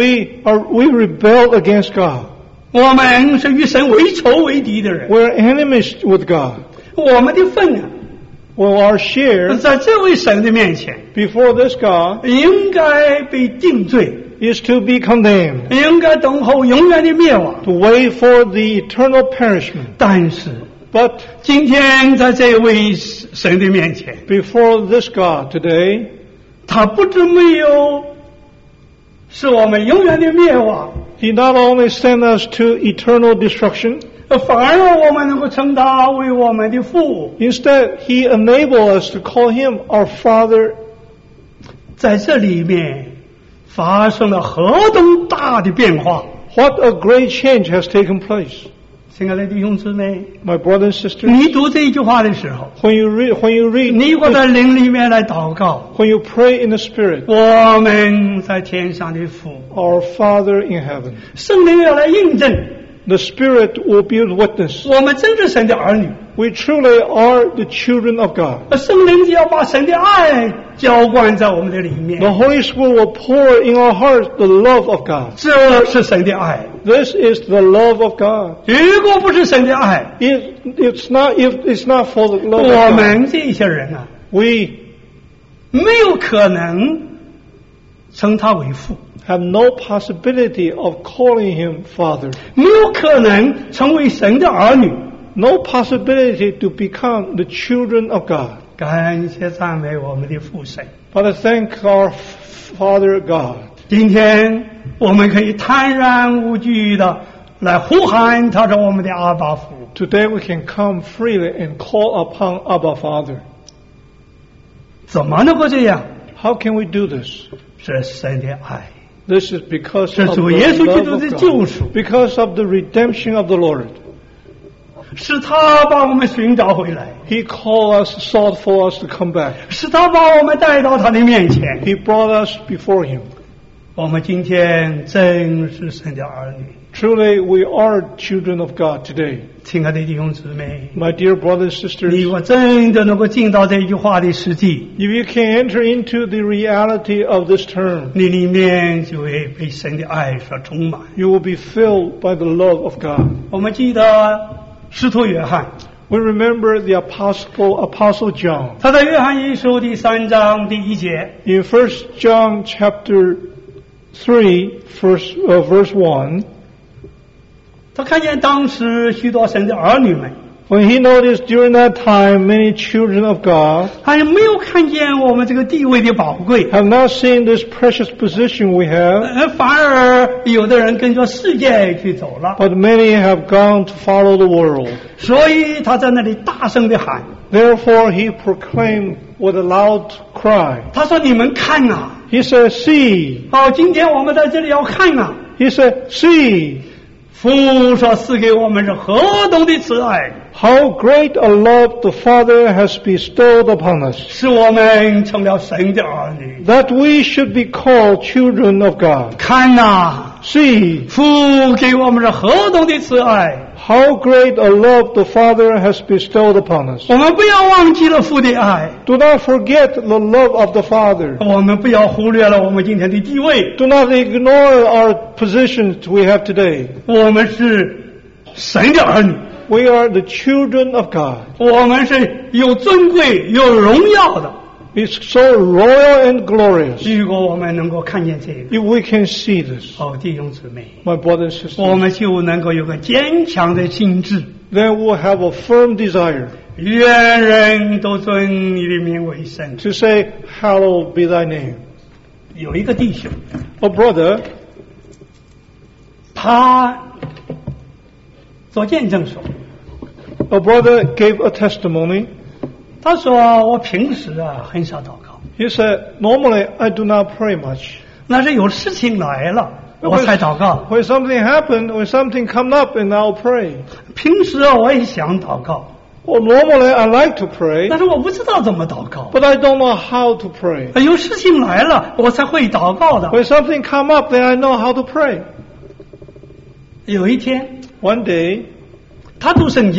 rebelled against God. 我们是与神为仇为敌的人， We're enemies with God. 我们的份啊 Well, our share 在这位神的面前 before this God 应该被定罪， is to be condemned, 应该等候永远的灭亡。 to wait for the eternal punishment. 但是 But 今天在这位神的面前， before this God today, 他不止没有使我们永远的灭亡， He not only sent us to eternal destruction, 反而我们能够称他为我们的父。 instead He enabled us to call Him our Father. 在这里面发生了何等大的变化！ What a great change has taken place. 亲爱的弟兄姊妹， My brothers and sisters, 你读这一句话的时候， when you read, 你或在灵里面来祷告， when you pray in the Spirit, 我们在天上的父， our Father in heaven, 圣灵要来印证， the Spirit will be a witness. 我们真是神的儿女。 We truly are the children of God. 圣灵就要把神的爱浇灌在我们的里面， The Holy Spirit will pour in our hearts the love of God. 这是神的爱。 This is the love of God. 如果不是神的爱， If it's not for the love 我 of God, 们这些人啊， we 没有可能称他为父， have no possibility of calling Him Father. 没有可能成为神的儿女。 No possibility to become the children of God. 感谢赞美我们的父神。 But I thank our Father God. 今天我们可以坦然无惧的来呼喊他是我们的阿爸父。 Today we can come freely and call upon Abba Father. 怎么能够这样？ How can we do this? 是神的爱， This is because 是 of the 主耶稣基督 love 的 of 救 God. 赎， Because of the redemption of the Lord. 是他把我们寻找回来， He called us, sought for us to come back. 是他把我们带到他的面前。 He brought us before Him. 我们今天真是神的儿女， Truly, we are children of God today. 亲爱的弟兄姊妹， My dear brothers and 你 sisters, 我真的能够进到这句话的实际， if you can enter into the reality of this term, 你里面就会被神的爱所充满。 you will be filled by the love of God. 我们记得使徒约翰， We remember the Apostle John. 他在约翰一书第3章第1节， In 1 John chapter 3, verse 1, 他看见当时许多神的儿女们， when he noticed during that time many children of God 还没有看见我们这个地位的宝贵， have not seen this precious position we have, 反而有的人跟着世界去走了， but many have gone to follow the world. 所以他在那里大声地喊， Therefore he proclaimed with a loud cry. 他说：“你们看啊！ He said, see. 好，今天我们在这里要看啊！ He said, see 父所赐给我们是何等的慈爱， how great a love the Father has bestowed upon us, 使我们成了神的儿女。 that we should be called children of God. 看呐， See 父给我们是何等的慈爱， how great a love the Father has bestowed upon us. 我们不要忘记了父的爱， Do not forget the love of the Father. 我们不要忽略了我们今天的地位。 Do not ignore our positions we have today. 我们是神的儿女， We are the children of God. 我们是有尊贵、有荣耀的。 It's so royal and glorious. 如果我们能够看见这个， If we can see this, 哦，弟兄姊妹， my brothers and 我 sisters, 们就能够有个坚强的心智。 then we'll have a firm desire 愿人都尊你的名为圣。 to say, hallowed be thy name. 有一个弟兄， A brother, 他做见证说， a brother gave a testimony. 他说我平时啊很少祷告， He said, normally I do not pray much. 那是有事情来了我才祷告。 When something happened, when something come up, and I'll pray. 平时啊我也想祷告， Well, normally I like to pray, 但是我不知道怎么祷告。 but I don't know how to pray. 有事情来了我才会祷告的。 When something come up, then I know how to pray. 有一天 One day, 他读圣经，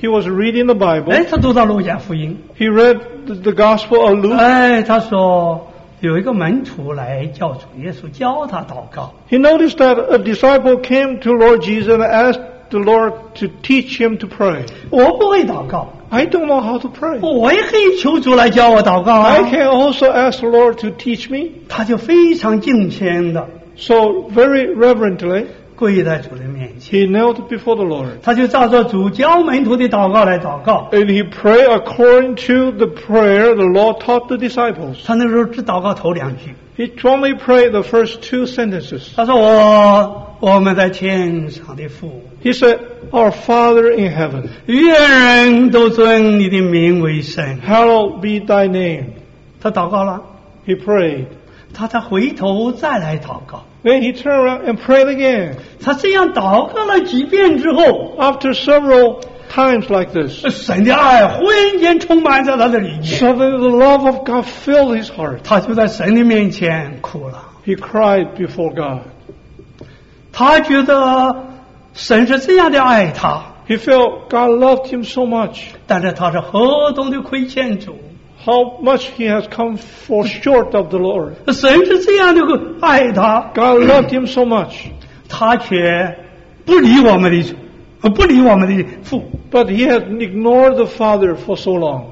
He was reading the Bible. 他读到路加福音。 He read the Gospel of Luke. 他说有一个门徒来叫主耶稣教他祷告。 He noticed that a disciple came to Lord Jesus and asked the Lord to teach him to pray. 我不会祷告。 I don't know how to pray. 我也可以求主来教我祷告 I can also ask the Lord to teach me. 他就非常敬虔的 So very reverently, 跪在主的面前。 he knelt before the Lord. 他就照着主教门徒的祷告来祷告。 And he prayed according to the prayer the Lord taught the disciples. 他那时候只祷告头2句。 He only prayed the first 2 sentences. 他说我们在天上的父。 He said, Our Father in heaven. 愿人都尊你的名为圣。 Hallowed be thy name. 他祷告了。 He prayed. 他再回头再来祷告。 Then he turned around and prayed again. 他这样祷告了几遍之后 After several times like this, 神的爱忽然间充满在他的里面。 suddenly the love of God filled his heart. 他就在神的面前哭了。 He cried before God. 他觉得神是这样的爱他。 He felt God loved him so much. 但是他是何等的亏欠主。 How much he has come for short of the Lord. 神是这样的爱他。 God loved him so much. 他却不理我们的主，不理我们的父。 But he has ignored the Father for so long.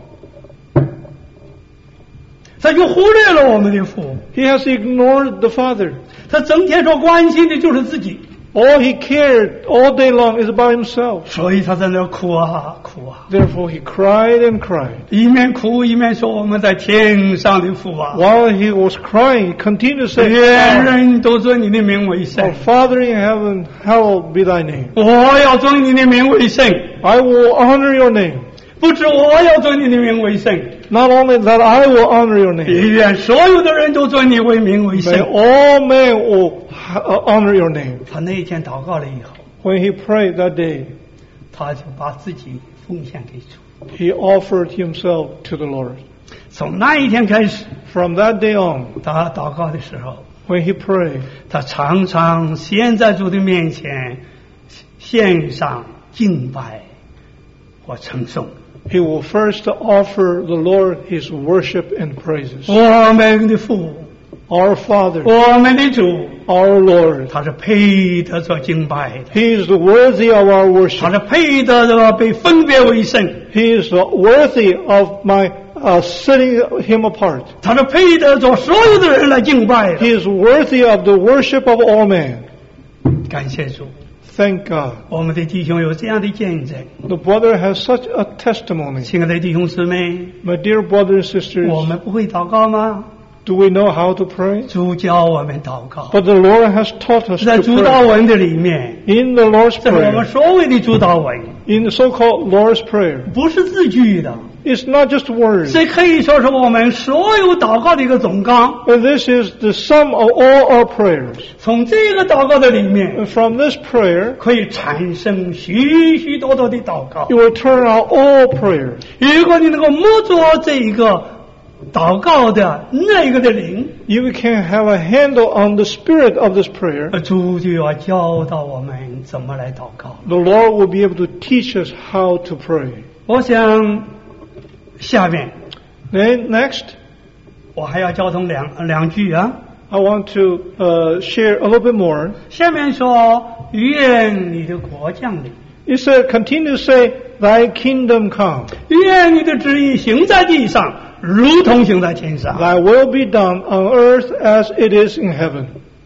他就忽略了我们的父。 He has ignored the Father. 他整天所关心的就是自己。 All he cared all day long is about himself. 所以他在那哭啊哭啊。 Therefore he cried and cried. 一面哭一面说：“我们在天上的父啊。” While he was crying, he continued to say, 愿人都尊你的名为圣。 Our Father in heaven, hallowed be thy name. 我要尊你的名为圣。 I will honor your name. 不止我要尊你的名为圣。 Not only that I will honor your name. 愿所有的人都尊你为名为圣。 May all men will honor your name. 他那一天祷告了以后 When he prayed that day, 他就把自己奉献给主。 he offered himself to the Lord. 从那一天开始 From that day on, 他祷告的时候 when he prayed, 他常常先在主的面前献上敬拜或称颂。 he will first offer the Lord his worship and praises. 我们的父 Our Father, 我们的主 our Lord, 他是配得做敬拜的。 he is the worthy of our 他 worship. 是配得做被分别为圣。 He is worthy of my setting him apart. 他是配得做所有的人来敬拜的。 He is worthy of the worship of all men. 感谢主， Thank God. 我们的弟兄有这样的见证。 The brother has such a testimony. 亲爱的弟兄姊妹， My dear brothers and sisters, 我们不会祷告吗？ do we know how to pray? 主教我们祷告， But the Lord has taught us 在 to 主祷 pray. 文的里面， In the Lord's 这是我们 Prayer, 所谓的主祷文， in the so-called Lord's Prayer, 不是字句的， it's not just words. 这可以说是我们所有祷告的一个总纲。 But this is the sum of all our prayers. 从这个祷告的里面， And from this prayer, 可以产生许许多多的祷告。 it will turn out all prayers. 如果你能够摸着这一个祷告的那个的灵， You can have a handle on the spirit of this prayer. 主就要教导我们怎么来祷告。 The Lord will be able to teach us how to pray. 我想下面 Then next, 我还要交通两句啊。 I want to share a little bit more. 下面说愿你的国降临， It said, continue to say, Thy kingdom come. 愿你的旨意行在地上，如同行在天上。 Thy will be done on earth as it is in heaven.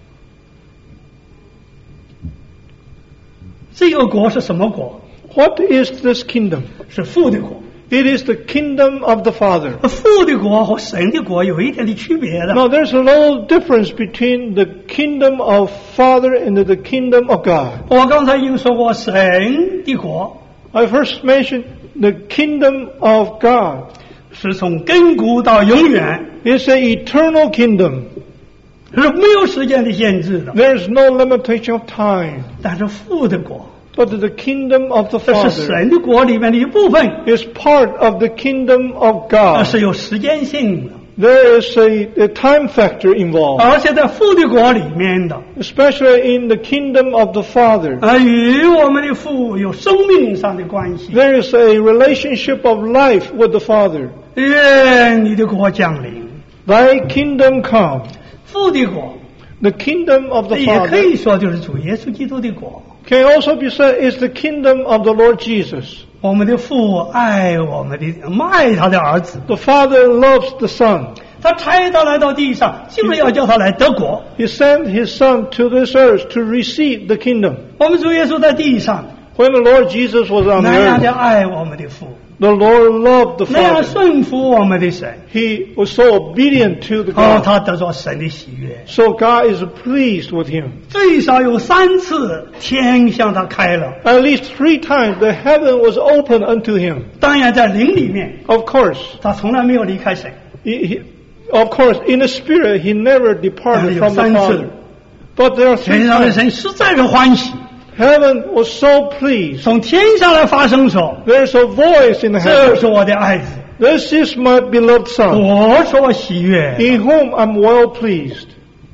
这个国是什么国？ What is this kingdom? 是父的国。 It is the kingdom of the Father. 父的国和神的国有一点的区别的。 Now there's a little difference between the kingdom of Father and the kingdom of God. 我刚才已经说过，神的国 I first mentioned the kingdom of God. 是从亘古到永远， It's an eternal kingdom. 是没有时间的限制的。 There's no limitation of time. 但是父的国， But the kingdom of the 这是 Father 神的国里面的一部分， is part of the kingdom of God. 是有时间性的。 there is a time factor involved. 而且在父的国里面的 especially in the kingdom of the Father. 与我们的父有生命上的关系。 There is a relationship of life with the Father. 愿你的国降临。 Thy kingdom come. 父的国 The kingdom of the 也可 Father 以说就是主耶稣基督的国。 can also be said is the kingdom of the Lord Jesus. 我们的父爱爱他的儿子， The Father loves the Son. 他差他来到地上，就是要叫他来得国。 He sent His Son to this earth to receive the kingdom. 我们主耶稣在地上 When the Lord Jesus was on 那样 earth, 的爱我们的父， the Lord loved the 那样 Father. 顺服我们的神， He was so obedient to the 哦， God. 他得着神的喜悦。 So God is pleased with him. 最少有3次天向他开了， At least 3 times the heaven was opened unto him. 当然在灵里面， Of course, 他从来没有离开神。 of course, in the spirit, he never departed from the Father. But there are 3 天上的 times 神实在是欢喜， heaven was so pleased. 从天上来发声说 There's a voice in the：“ 这 heaven. 是我的爱子， This is my beloved Son, 我所喜悦。” in whom I'm well pleased.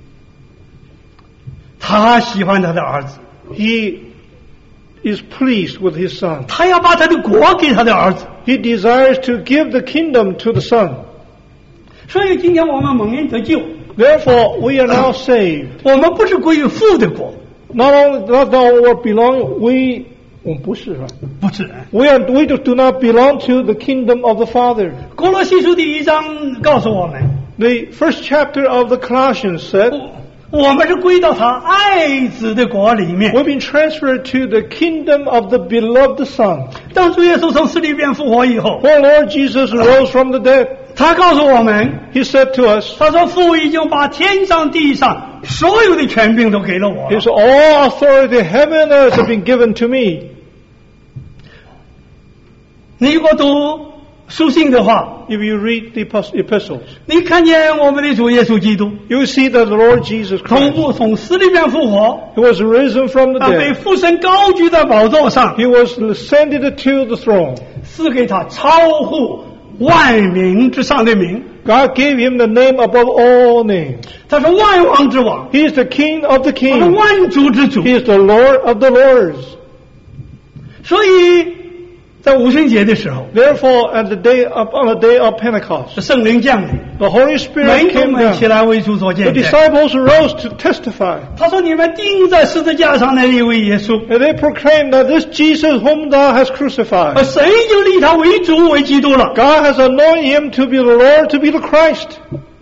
他喜欢他的儿子， He is pleased with his Son. 他要把他的国给他的儿子。 He desires to give the kingdom to the Son. 所以今天我们蒙恩得救， Therefore, we are now saved. 我们不是归于父的国， Not only what belong, we 我们不是吧？ 不是。 We do not belong to the kingdom of the Father. 哥罗西书第1章告诉我们， The first chapter of the Colossians said, 我们是归到他爱子的国里面。 we've been transferred to the kingdom of the beloved Son. 当主耶稣从死里边复活以后， When Lord Jesus rose from the dead, 他告诉我们， He said to us, 他说父已经把天上地上所有的权柄都给了我 He 了。 said, all authority, heaven and earth have been given to me. 你如果读书信的话， If you read the epistles, 你看见我们的主耶稣基督 you will see that the Lord Jesus 从死里边复活， He was risen from the 他被 dead. 父神高举在宝座上， He was ascended to the throne. 赐给他超乎万名之上的名。 God gave him the name above all names. 他是万王之王， He is the King of the 他是 kings. 万主之主。 He is the Lord of the lords. 所以在五旬节的时候， Therefore, on the day of Pentecost, 圣灵降临， the Holy Spirit 门徒 came 们起 down. 来为主做 The 见证。 disciples arose to testify. 他说：“你们钉在十字架上的一位耶稣， And they proclaimed that this Jesus whom thou hast crucified, 神已经立他为主为基督了。 God has anointed him to be the Lord, to be the Christ. ”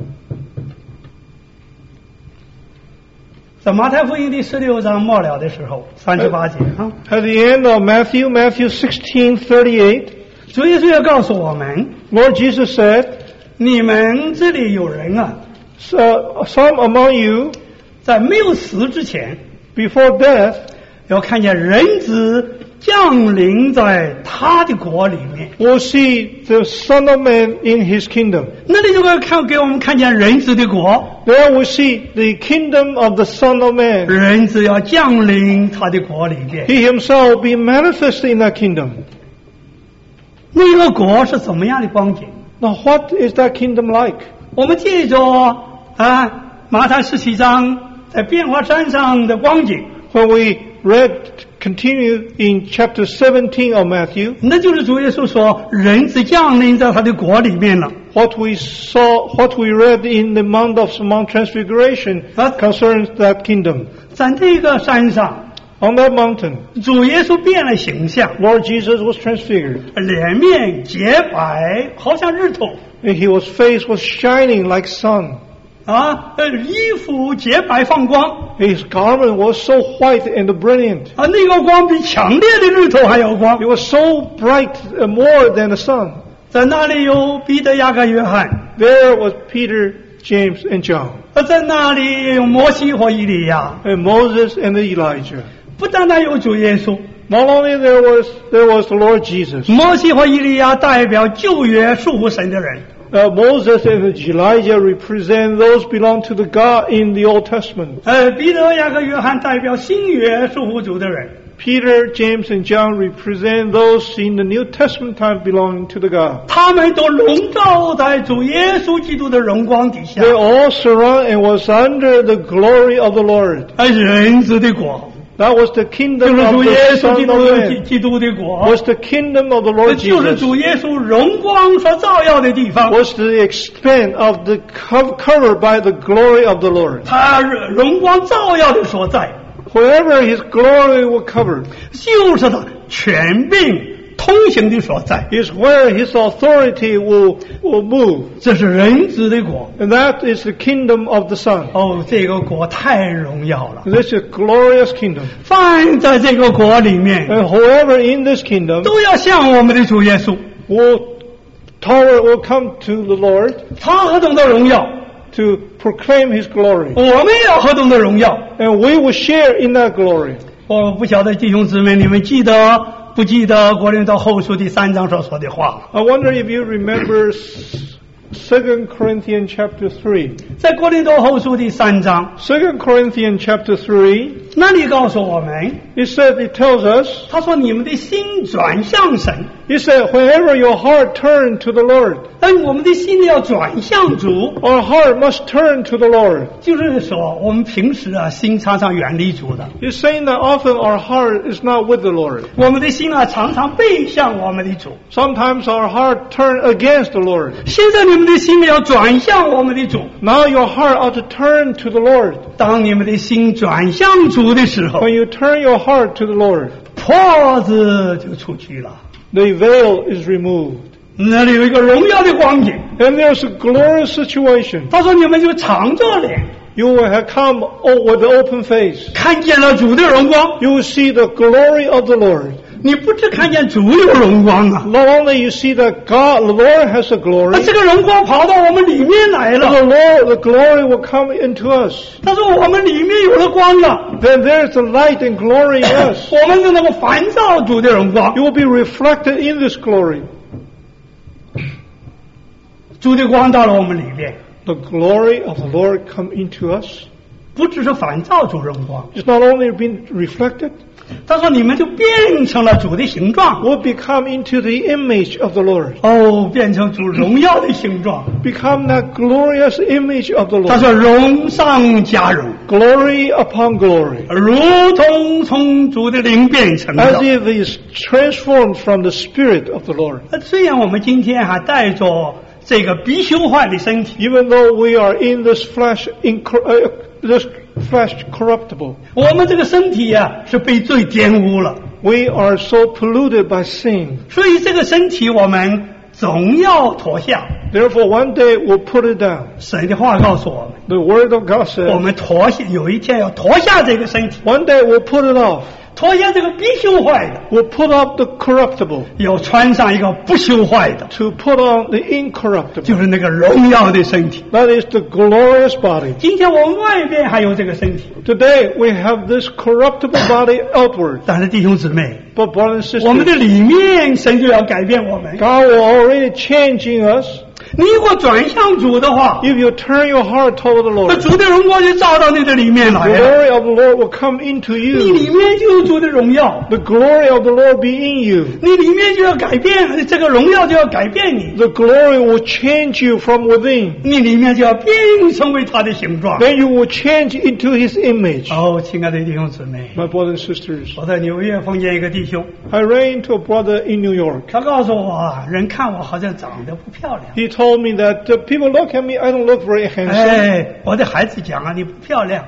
在马太福音第16章末了的时候，38节啊， At the end of Matthew 16:38, 主耶稣要告诉我们： Lord Jesus said, 你们这里有人啊， some among you, 在没有死之前， before death, 要看见人子降临在他的国里面。 will see the Son of Man in his kingdom. 那里就会给我们看见人子的国， There we see the kingdom of the Son of Man. 人子要降临他的国里面。 He himself will be manifest in that kingdom. 那个国是怎么样的光景？ Now what is that kingdom like? 我们借着马太17章在变化山上的光景， When we continue in chapter 17 of Matthew, 那就是主耶稣说人子降临在他的国里面了。 what we read in the Mount of Mount Transfiguration concerns that kingdom. 在那个山上， On that mountain, 主耶稣变了形象， Lord Jesus was transfigured. 脸面洁白，好像日头 And his face was shining like sun. 衣服洁白放光 His garment was so white and brilliant. 那个光比强烈的日头还要光 It。was so bright, more than the sun. 在那里有彼得、雅各、约翰， There was Peter, James, and John, 在那里有摩西和以利亚。 and Moses and Elijah. 不单单有主耶稣， Not only there was the Lord Jesus. 摩西和以利亚代表旧约属乎神的人， Moses and Elijah represent those belong to the God in the Old Testament. 彼得、雅各、约翰代表新约属乎主的人。 Peter, James, and John represent those in the New Testament time belonging to the God. 他们都笼罩在主耶稣基督的荣光底下。 They all surround and was under the glory of the Lord. 人子的国。 That was the kingdom of the Son of Man. 基督的国 Was the kingdom of the Lord 就是 Jesus. 主耶稣荣光所照耀的地方。 Was the extent of the covered by the glory of the Lord. 他荣光照耀的所在， Wherever His glory will cover, 就是他权柄通行的所在。 is where His authority will move. 这是人子的国。 And that is the kingdom of the Son. 哦，这个国太荣耀了。 This is a glorious kingdom. 凡在这个国里面， And whoever in this kingdom 都要像我们的主耶稣， will come to the Lord 他何等的荣耀， to proclaim His glory. 我们也要何等的荣耀。 And we will share in that glory. 我不晓得弟兄姊妹，你们记得不记得哥林多后书第3章所说的话？ I wonder if you remember 2 Corinthians chapter 3. 在哥林多后书第3章， 2 Corinthians chapter 3, 那里告诉我们， it tells us, 他说你们的心转向神， He said, whenever your heart turn to the Lord, 但我们的心要转向主， our heart must turn to the Lord. 就是说我们平时心常常远离主的， He's saying that often our heart is not with the Lord. 我们的心常常背向我们的主。 Sometimes our heart turn against the Lord. 现在你们的心要转向我们的主。 Now your heart ought to turn to the Lord. 当你们的心转向主的时候， When you turn your heart to the Lord, 袍子就出去了， the veil is removed. 那里有一个荣耀的光景。 And there's a glorious situation. 他说：“你们就敞着脸， You will have come with the open face. 看见了主的荣光。 You will see the glory of the Lord. 你不只看见主有荣光啊， Not only you see that God, the Lord has a glory, 这个荣光跑到我们里面来 but 了。 the glory will come into us. 他说我们里面有了光了， Then there's a light and glory in us. 我们就能够反照主的荣光。 You will be reflected in this glory. 主的光到了我们里面， The glory of the Lord come into us. 不只是反照主荣光， It's not only being reflected, 他说你们就变成了主的形状， will become into the image of the Lord. 哦，变成主荣耀的形状。 Become that glorious image of the 他 Lord. 说荣上加荣， Glory upon glory. 如同从主的灵变成 As 的。 if it is transformed from the Spirit of the Lord. 虽然我们今天还带着这个必修坏的身体， Even though we are in this flesh, this flesh corruptible, 我们这个身体是被罪玷污了， we are so polluted by sin. 所以这个身体我们总要脱下。 Therefore, one day we'll put it down. 神的话告诉我们， The Word of God 我 says, 们脱下，有一天要脱下这个身体， one day we'll put it off. 脱下这个必修坏的， We'll put off the corruptible 要穿上一个不修坏的， to put on the incorruptible. 就是那个荣耀的身体。 That is the glorious body. 今天我们外边还有这个身体， Today we have this corruptible body outward. 但是弟兄姊妹， But brothers and 我们的 sisters, 里面神就要改变我们。 God will already changing us. 你如果转向主的话， If you turn your heart toward the 那 Lord, 主的荣光就照到你的里面 the 来了， glory of the Lord will come into 你 you. 里面就有主的荣耀， The glory of the Lord be in you. 你里面就要改变，这个荣耀就要改变你， The glory will change you from within. 你里面就要变成为他的形状。 Then you will change into His image. 哦，亲爱的弟兄姊妹， My brothers and sisters, 我在纽约碰见一个弟兄， I ran into a brother in New York. 他告诉我人看我好像长得不漂亮。 He told me that people look at me, I don't look very handsome. 哎，我的孩子讲你不漂亮。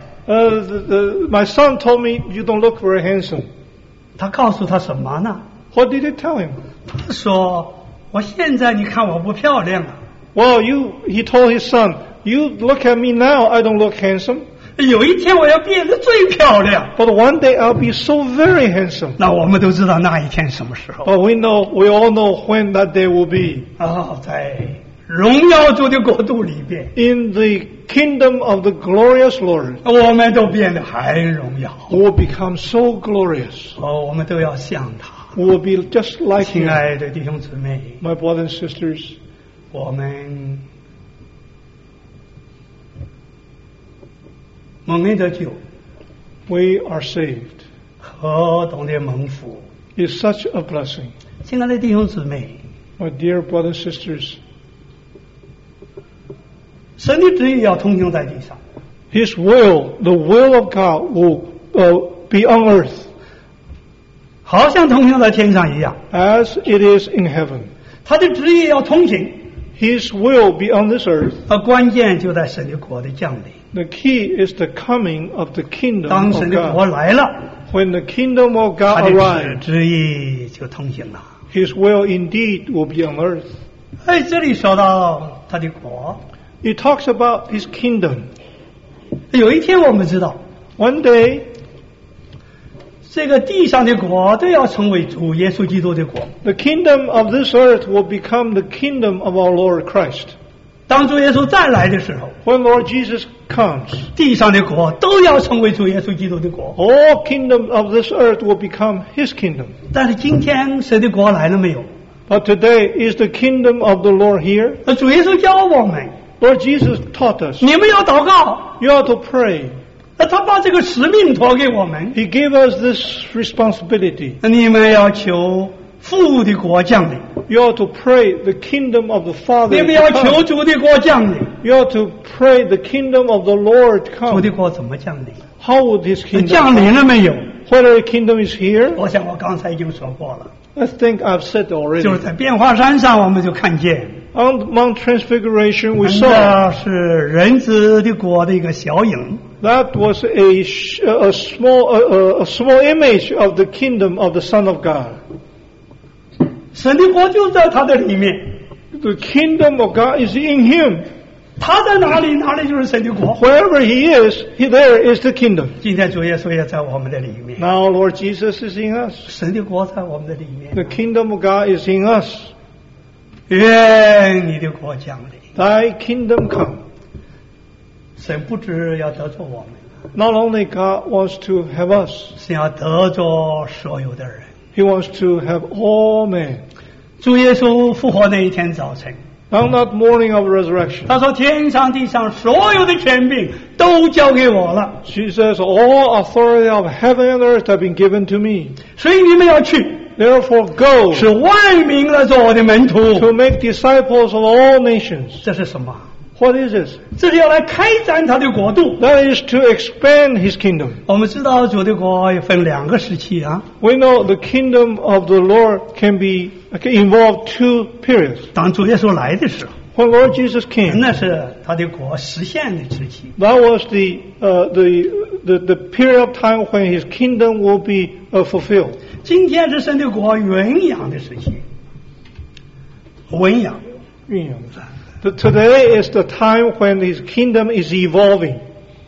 My son told me, you don't look very handsome. 他告诉他什么呢？ What did he tell him? 他说我现在你看我不漂亮啊， Well, he told his son, you look at me now, I don't look handsome. 有一天我要变得最漂亮。 But one day I'll be so very handsome. 那我们都知道那一天什么时候 But we all know when that day will be. 在荣耀主的国度里边， In the kingdom of the glorious Lord, 我们都变得还荣耀。 we will become so glorious. 我们都要像他。 We will be just like 亲 Him. 爱的弟兄姊妹， My brothers and sisters, 我们蒙恩得救， we are saved. 何等的蒙福 is such a blessing. 亲爱的弟兄姊妹 My dear brothers and sisters, 神的旨意要通行在地上 His will, the will of God will be on earth 好像通行在天上一样 as it is in heaven. 他的旨意要通行 His will be on this earth. 关键就在神的国的降临 The key is the coming of the kingdom 当 of 神的国 God. 来了 When the kingdom of 他 God 的 arrives, 旨意就通行了 His will indeed will be on earth. 这里说到他的国 He talks about His kingdom. 有一天我们知道 One day, 这个地上的国都要成为主耶稣基督的国 the kingdom of this earth will become the kingdom of our Lord Christ. 当主耶稣再来的时候 When Lord Jesus comes, 地上的国都要成为主耶稣基督的国 all kingdoms of this earth will become His kingdom. 但是今天神的国来了没有 But today, is the kingdom of the Lord here? 主耶稣教我们 Lord Jesus taught us, 你们要祷告 you have to pray. 他把这个使命托给我们 He gave us this responsibility. 你们要求父的国降临 You have to pray the kingdom of the 你 Father 们要 to 求 come. 主的国降临 You have to pray the kingdom of the Lord 主 come. 的国怎么降临 How would this kingdom 降 come? 临了没有 Whether the kingdom is here? 我想我刚才已经说过了 I think I've said 就 already. 是在变化山上我们就看见 On Mount Transfiguration, we 那 saw 是人子的国的一个小影 that was a small image of the kingdom of the Son of God. 神的国就在他的里面 The kingdom of God is in Him. 他在哪里哪里就是神的国 Wherever He is, there is the kingdom. 今天主耶稣也在我们的里面 Now Lord Jesus is in us. 神的国在我们的里面 The kingdom of God is in us. 愿你的国降临 Thy kingdom come. 神不只要得着我们 Not only God wants to have us, 神要得着所有的人 He wants to have all men. 主耶稣复活那一天早晨 On that morning of resurrection, 他说天上地上所有的权柄都交给我了 she says, all authority of heaven and earth have been given to me. 所以你们要去 Therefore go 使万民来做我的门徒 to make disciples of all nations. 这是什么 What is this? 这是要来开展他的国度 That is to expand His kingdom. 我们知道主的国也分两个时期啊 We know the kingdom of the Lord can involve two periods. 当主耶稣来的时候 When Lord Jesus came, 那是他的国实现的时期 that was the period of time when His kingdom will be fulfilled. 今天是神的国醞酿的时期醞酿 Today is the time when His kingdom is evolving.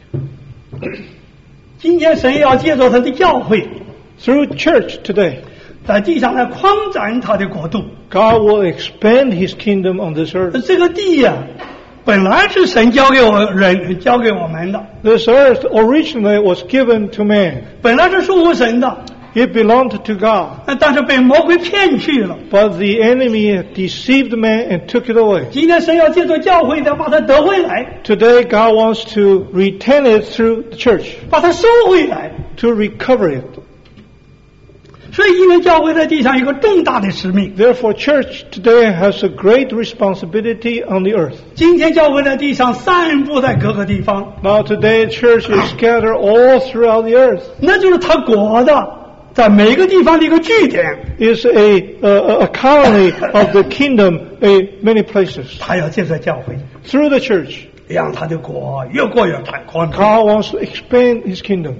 今天神要借着他的教会 Through church today, 在地上来扩展他的国度 God will expand His kingdom on this earth. 这个地呀、本来是神交给我们的 This earth originally was given to man. 本来是属乎神的 It belonged to God. 但是被魔鬼骗去了 But the enemy deceived man and took it away. 今天神要借着教会的把它得回来 Today, God wants to retain it through the church, 把它收回来 to recover it. 所以今天教会在地上有一个重大的使命 Therefore, church today has a great responsibility on the earth. 今天教会在地上散布在各个地方 Now, today, church is scattered all throughout the earth. 那就是他国的在每个地方的一个据点 It's a colony of the kingdom in many places. 他要借着教会 Through the church, 让他的国越过越宽 God wants to expand His kingdom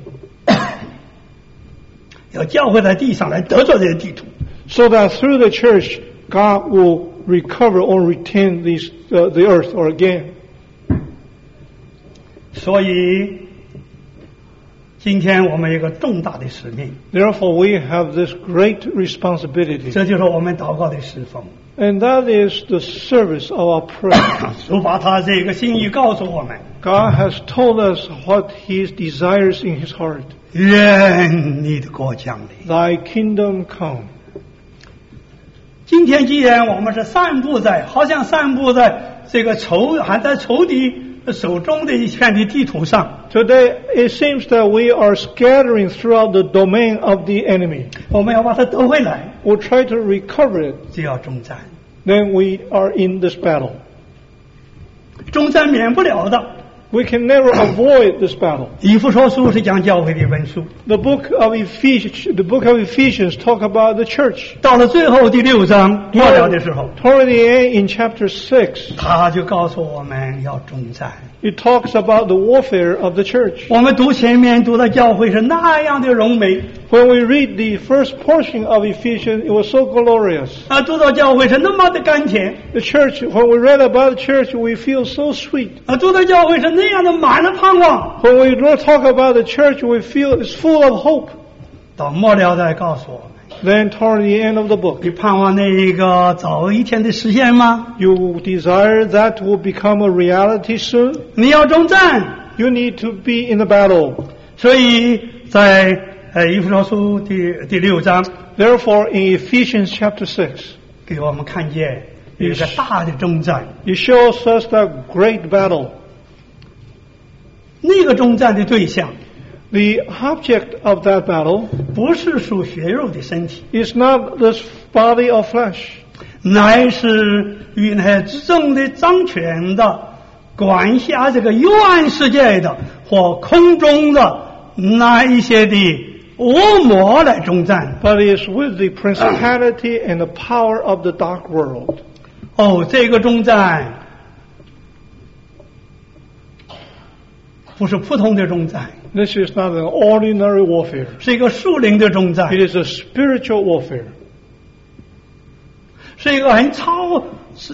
要教会在地上来得着这些地图 so that through the church, God will recover or retain the earth or again. 所以今天我们有一个重大的使命 Therefore, we have this great responsibility. 这就是我们祷告的侍奉 And that is the service of our prayer. 主把他这个心意告诉我们 God has told us what He desires in His heart. 愿你的国降临 Thy kingdom come. 今天既然我们是散布在好像散布在这个还在仇敌手中的一片的地图上。 Today, it seems that we are scattering throughout the domain of the enemy. 我们要把它夺回来。 We'll try to recover it. 就要征战。 Then we are in this battle. 征战免不了的。 We can never avoid this battle. 以弗所书是讲教会的一本书。 The book of Ephesians talk about the church. 到了最后第6章末了的时候 toward the end in chapter 6, 他就告诉我们要征战。 It talks about the warfare of the church. 我们读前面读的教会是那样的荣美。 When we read the first portion of Ephesians, it was so glorious. 读到教会是那么的甘甜。 The church, when we read about the church, we feel so sweet. 读到教会是那样的满了盼望。 When we talk about the church, we feel it's full of hope. 到末了再告诉我们。 Then toward the end of the book, 你盼望那一个早一天的实现吗？ You desire that will become a reality soon. 你要征战。 You need to be in the battle. 所以在以弗所书第6章 Therefore, in Ephesians chapter 6, 给我们看见有一个大的征战。 It shows us that great battle. 那个征战的对象 The object of that battle 不是属血肉的身体 is not this body of flesh, 乃是与那执政的掌权的管辖这个幽暗世界的或空中的那一些的恶魔来征战。 but it is with the principality and the power of the dark world. 这个征战不是普通的征战， This is not an ordinary warfare. 是一个属灵的征战， It is a spiritual warfare. 是一个很超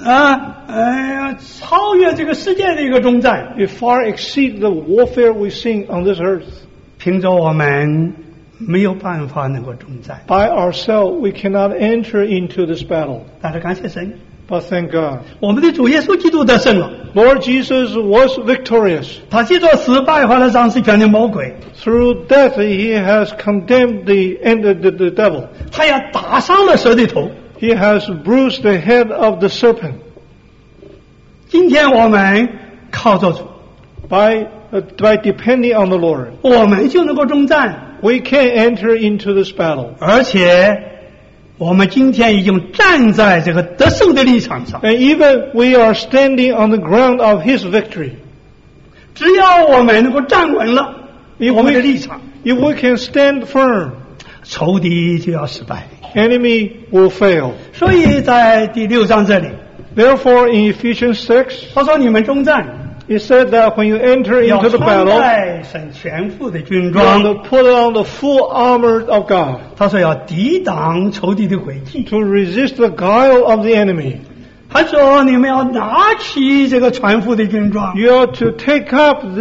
越这个世界的一个征战。 It far exceeds the warfare we see on this earth. 凭着我们没有办法能够征战， By ourselves, we cannot enter into this battle. 但是感谢神， But thank God. 我们的主耶稣基督得胜了。 Lord Jesus was victorious. 他借着死败坏了掌事权的魔鬼， Through death, he has condemned the devil. 他也打伤了蛇的头。 He has bruised the head of the serpent. 今天我们靠着主， By depending on the Lord, 我们就能够征战， we can enter into this battle. 而且我们今天已经站在这个得胜的立场上。 And even we are standing on the ground of his victory. 只要我们能够站稳了我们的立场， If we can stand firm, 仇敌就要失败。 enemy will fail. 所以在第6章这里， Therefore, in Ephesians 6, 他说你们征战 it said that when you enter 要 into the 穿 battle, 戴神全副的军 you have to 装。 put on the full armor of God 他说要抵挡仇敌的诡计， to resist the guile of the enemy. 他说你们要拿起这个全副的军装， You are to take up the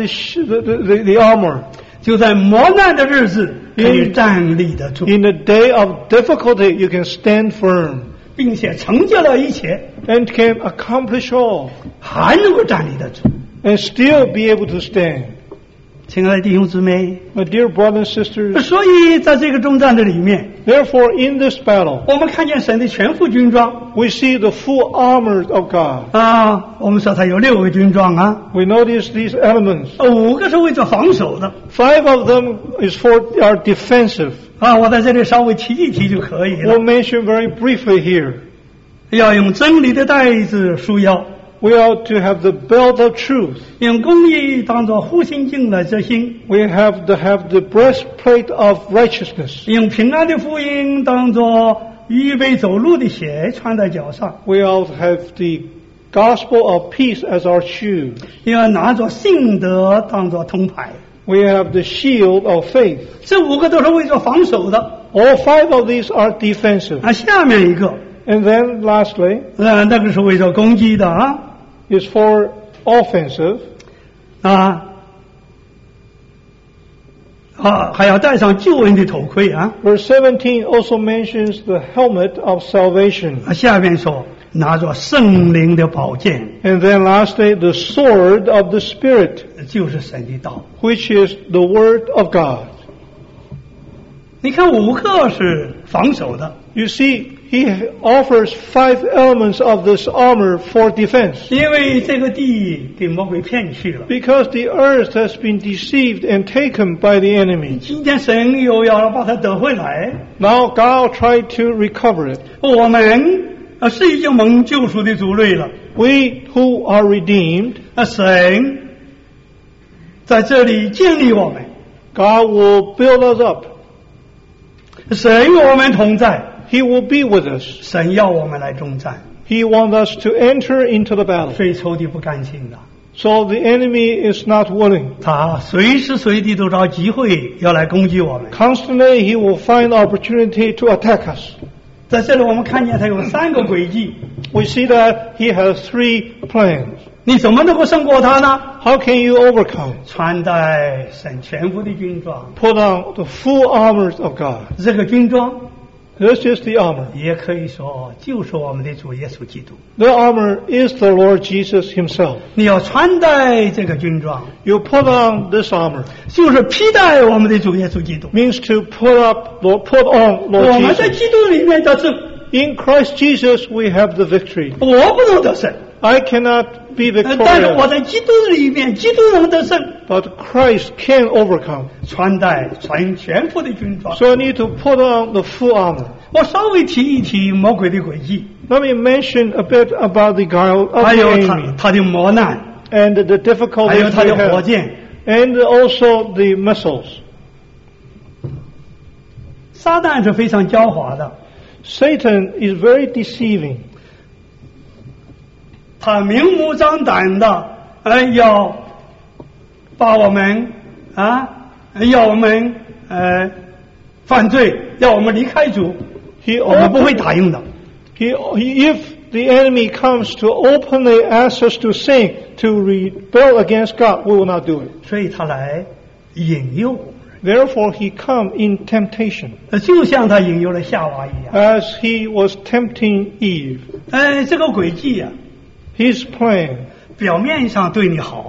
armor. 就在磨难的日子可以站立得住， In the day of difficulty, you can stand firm 并且成就了一切， and can accomplish all 还能够站立得住。 and still be able to stand. 亲爱的弟兄姊妹， My dear brothers and sisters, 所以在这个征战的里面， therefore in this battle, 我们看见神的全副军装 we see the full armor of God. 我们说它有6个军装啊， We notice these elements. 5个是为了防守的 5 of them are defensive. 我在这里稍微提一提就可以 We'll 了。 mention very briefly here. 要用真理的带子束腰， We ought to have the belt of truth. 用公义当作护心镜来遮心， We have the breastplate of righteousness. 用平安的福音当作预备走路的鞋穿在脚上， We ought to have the gospel of peace as our shoe. 要拿着信德当作铜牌。 We have the shield of faith. 这5个都是为了防守的。 All 5 of these are defensive. 下面一个， And then lastly, 那个是为了攻击的 is for offensive. 还要戴上救恩的头盔 Verse 17 also mentions the helmet of salvation. 下面说拿着圣灵的宝剑， And then lastly, the sword of the Spirit, 就是神的道。 which is the word of God. 你看5个是防守的， You see, offers 5 elements of this armor for defense. 因为这个地给魔鬼骗去了。 Because the earth has been deceived and taken by the enemy. 今天神又要把它得回来。 Now God tried to recover it. 我们是已经蒙救赎的族类了。 We who are redeemed. 神在这里建立我们。 God will build us up. 神与我们同在。 He will be with us. 神要我们来征战。 He wants us to enter into the battle. 所以仇敌不甘心的。 So the enemy is not willing. 他随时随地都找机会要来攻击我们。 Constantly he will find opportunity to attack us. 在这里我们看见他有3个诡计。 We see that he has 3 plans. 你怎么能够胜过他呢？ How can you overcome? 穿戴神全副的军装。 Put on the full armor of God. 这个军装 This is the armor. 也可以说就是我们的主耶稣基督。 The armor is the Lord Jesus himself. 你要穿戴这个军装 You put on this armor. 就是披戴我们的主耶稣基督。 Means to put on Lord 我们在 Jesus. 基督里面得胜。 In Christ Jesus we have the victory. 我不能得胜。 I cannot be 但是我 victorious. 在基督里面，基督能得胜。 But Christ can overcome. 穿戴全副的军装。 So I need to put on the full armor. 我稍微提一提魔鬼的诡计， Let me mention a bit about the guile of 还 the 有 enemy 他的磨难， and the 还 difficulties 有他 we 的火 have, 箭。 and also the missiles. 撒旦是非常狡猾的， Satan is very deceiving. 他明目张胆的要把我们要我们犯罪，要我们离开主， He 我们不会 open, 答应的。 if the enemy comes to openly ask us to sin, to rebel against God, we will not do it. 所以他来引诱我们， Therefore, he come in temptation, 就像他引诱了夏娃一样。 as he was tempting Eve. 这个诡计啊， His plan, 表面上对你好，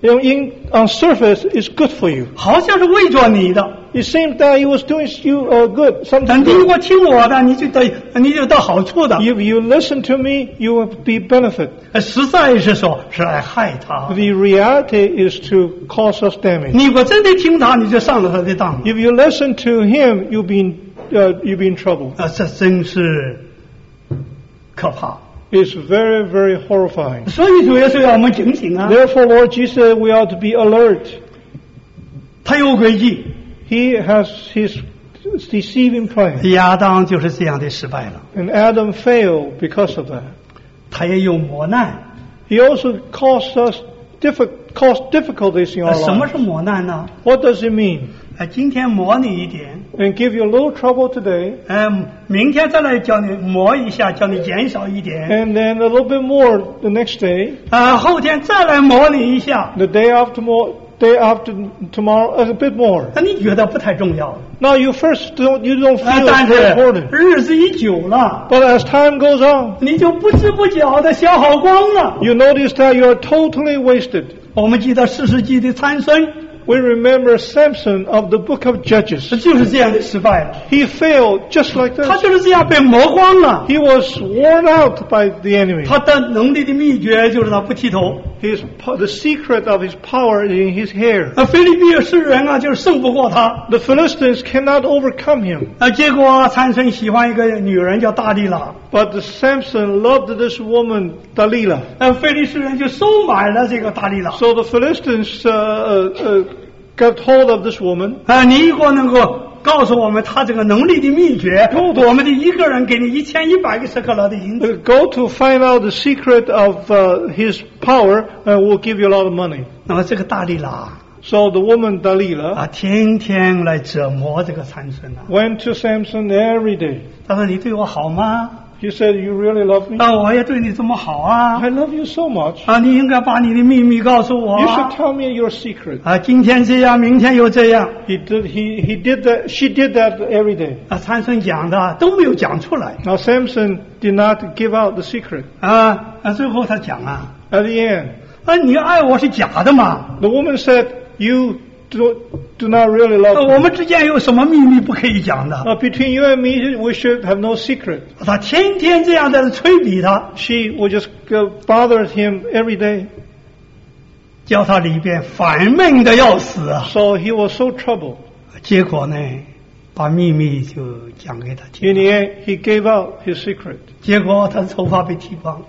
on surface, is good for you. 好像是为着你的。 It seems that he was doing you good, 但 something 你如 good. 果听我的，你就得好处的。 If you listen to me, you will be benefit. 实在是说是来害他。 The reality is to cause us damage. 你如果真的听他，你就上了他的当。 If you listen to him, you'll be in trouble. 这真是可怕。 It's very, very horrifying. 所以主耶稣要我们警醒啊！ Therefore, Lord Jesus, we ought to be alert. 他有诡计， He has his deceiving plan. 亚当就是这样的失败了。 And Adam failed because of that. 他也有磨难。 He also caused difficulties in our 什么 lives. 是磨难呢？ What does it mean? 今天磨你一点， And give you a little trouble today, 明天再来叫你磨一下，叫你减少一点， and then a little bit more the next day, 后天再来磨你一下， the day after tomorrow, a bit more. 你觉得不太重要。 Now you don't feel 但 it's 是 very important. 日子一久了， But as time goes on, 你就不知不觉的消耗光了。 you notice that you are totally wasted. 我们记得士世纪的参孙， We remember Samson of the book of Judges. 就是这样的失败了。 He failed just like 他 this. 就是这样被磨光了。 He was worn out by the enemy. 他的能力的秘诀就是他不剃头。 The secret of his power is in his hair. 菲律宾诗人就是胜不过他。 The Philistines cannot overcome him. 结果参孙喜欢一个女人叫大利拉。 But Samson loved this woman, Delilah. 菲利士人就收买了这个大利拉。 So the Philistines got hold of this woman. 你如果能够告诉我们他这个能力的秘诀，我们的一个人给你1100个舍克勒的银子。 Go to find out the secret of his power, and we'll give you a lot of money. 那么这个大利拉 So the woman Delilah 天天来折磨这个参孙啊。 went to Samson every day. 他说：“你对我好吗？” He said, "You really love me? 我也对你这么好啊。 I love you so much. 你应该把你的秘密告诉我 You should tell me your secret." 今天这样，明天又这样。 He did that. She did that every day. 参孙讲的都没有讲出来。 Now Samson did not give out the secret. 最后他讲 At the end, 你爱我是假的嘛？ the woman said, "You do not really love me. 我们之间有什么秘密不可以讲的？ Between you and me, we should have no secret. 他天天这样在催逼他， She would just bother him every day. 叫他里边烦闷的要死啊！ So he was so troubled. 结果呢，把秘密就讲给他听。 In the end, he gave out his secret. 结果他的头发被剃光，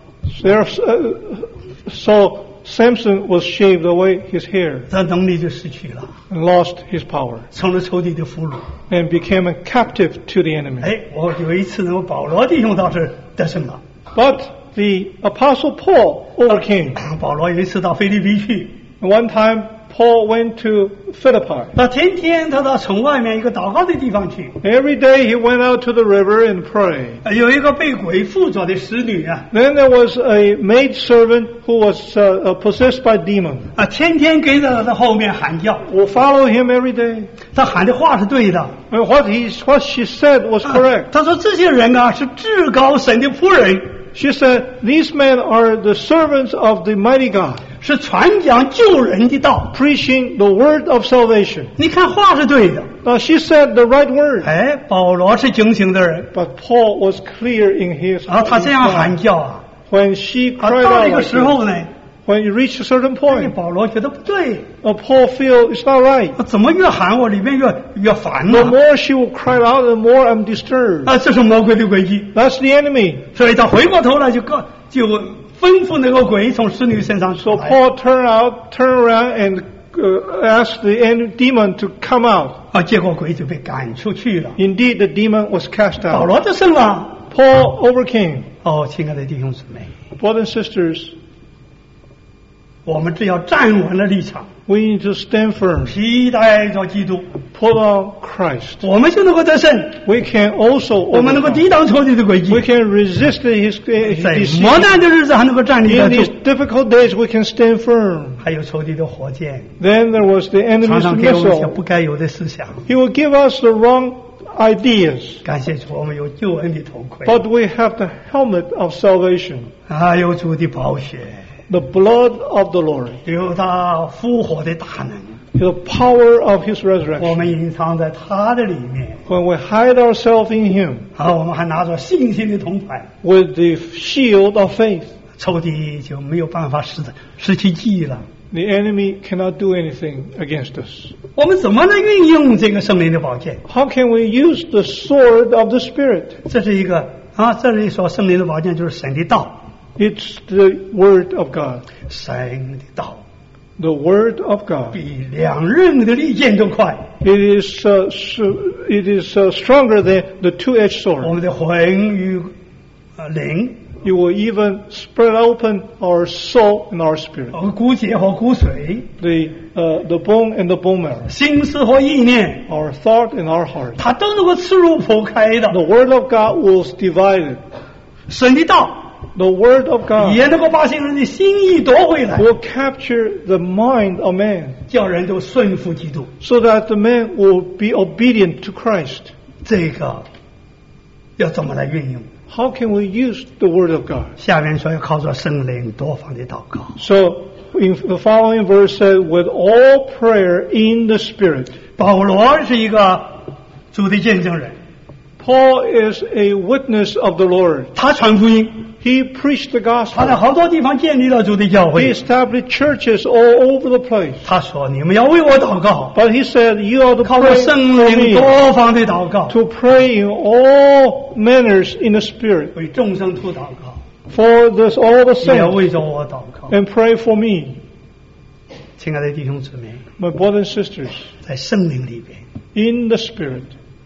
So Samson was shaved away his hair 他能力就失去了， and lost his power 成了仇敌的俘虏。 and became a captive to the enemy. 我有一次呢，保罗弟兄倒是得胜了。 But the Apostle Paul overcame. 保罗有一次到菲律宾去， One time, Paul went to Philippi. 他天天他到城外面一个祷告的地方去。 Every day he went out to the river and prayed. 有一个被鬼附着的使女啊， Then there was a maidservant who was possessed by demon. 天天跟在他的后面喊叫， Will follow him every day. 他喊的话是对的。 And what she said was correct. 他说这些人啊是至高神的仆人， She said, these men are the servants of the mighty God, 是传讲救人的道。 preaching the word of salvation. 你看话是对的。 Now she said the right word. 保罗是警醒的人， But Paul was clear in his 然后他这样喊叫啊， when she cried 到 out 这个 like 时候 this, 呢， when you reach a certain point, 保罗觉得不对， Paul feel it's not right. 怎么越喊我里面越烦 The 呢？ more she will cry out, the more I'm disturbed. 这是魔鬼的诡计， That's the enemy. 所以他回过头来就吩咐那个鬼从使女身上出 So 来。 Paul turn around and asked the demon to come out. 结果鬼就被赶出去了。 Indeed, the demon was cast 保 out. 罗得胜了。 Paul overcame. 亲爱的弟兄姊妹， Brothers and sisters, 我们只要站稳了立场， we need to stand firm. 披戴着基督， Put on Christ. 我们就能够得胜。 We can also 我们能够 overcome. 抵挡仇敌的诡计 We，can resist his 在 deceit. 磨难的日子还能够站立得 In 住 these。difficult days, we can stand firm. 还有仇敌的火箭， Then there was the 常 enemy's 常给我们一些 missile. 不该有的思想。 He will give us the wrong ideas. 感谢主，我们有救恩的头盔， But we have the helmet of salvation, 有主的宝血， the blood of the Lord, 有他复活的大能， the power of His 我 resurrection. 们隐藏在他的里面。 When we hide ourselves in Him 我们还拿着信心的铜牌， with the shield of faith, 仇敌就没有办法失去记忆了。 the enemy cannot do anything against us. 我们怎么能运用这个圣灵的宝剑？ How can we use the sword of the Spirit? 这是一个这里说圣灵的宝剑就是神的道， It's the Word of God. 神的道 The Word of God. 比两刃的利剑都快。 It is stronger than the two-edged 我 sword. 们的魂与灵， It will even spread open our soul and our spirit, 骨节和骨髓， the bone and the bone marrow, 心思和意念， our thought and our heart. 它都能够刺入剖开的。 The Word of God will divide it. 神的道 The Word of God 也能够把新人的心意夺回来， will capture the mind of man, 叫人都顺服基督。 so that the man will be obedient to Christ. 这个要怎么来运用？ How can we use the Word of God? 下面说要靠着圣灵多方的祷告。 So, in the following verse said, with all prayer in the Spirit. 保罗是一个主的见证人， Paul is a witness of the Lord. 他传福音， He preached the 他在 gospel. 好多地方建立了主的教 He 会。 established churches all over the place. 他说：“你们要为我祷告， But he said, you are to 靠着 pray 圣 for 灵 me, 多方的祷告， to pray in all manners in the Spirit, 为众生徒祷告， for this all the 也 saints, 为着我祷告。 and pray for me. ” 亲爱的弟兄姊妹， My brothers and sisters, 在圣灵里边， in the Spirit,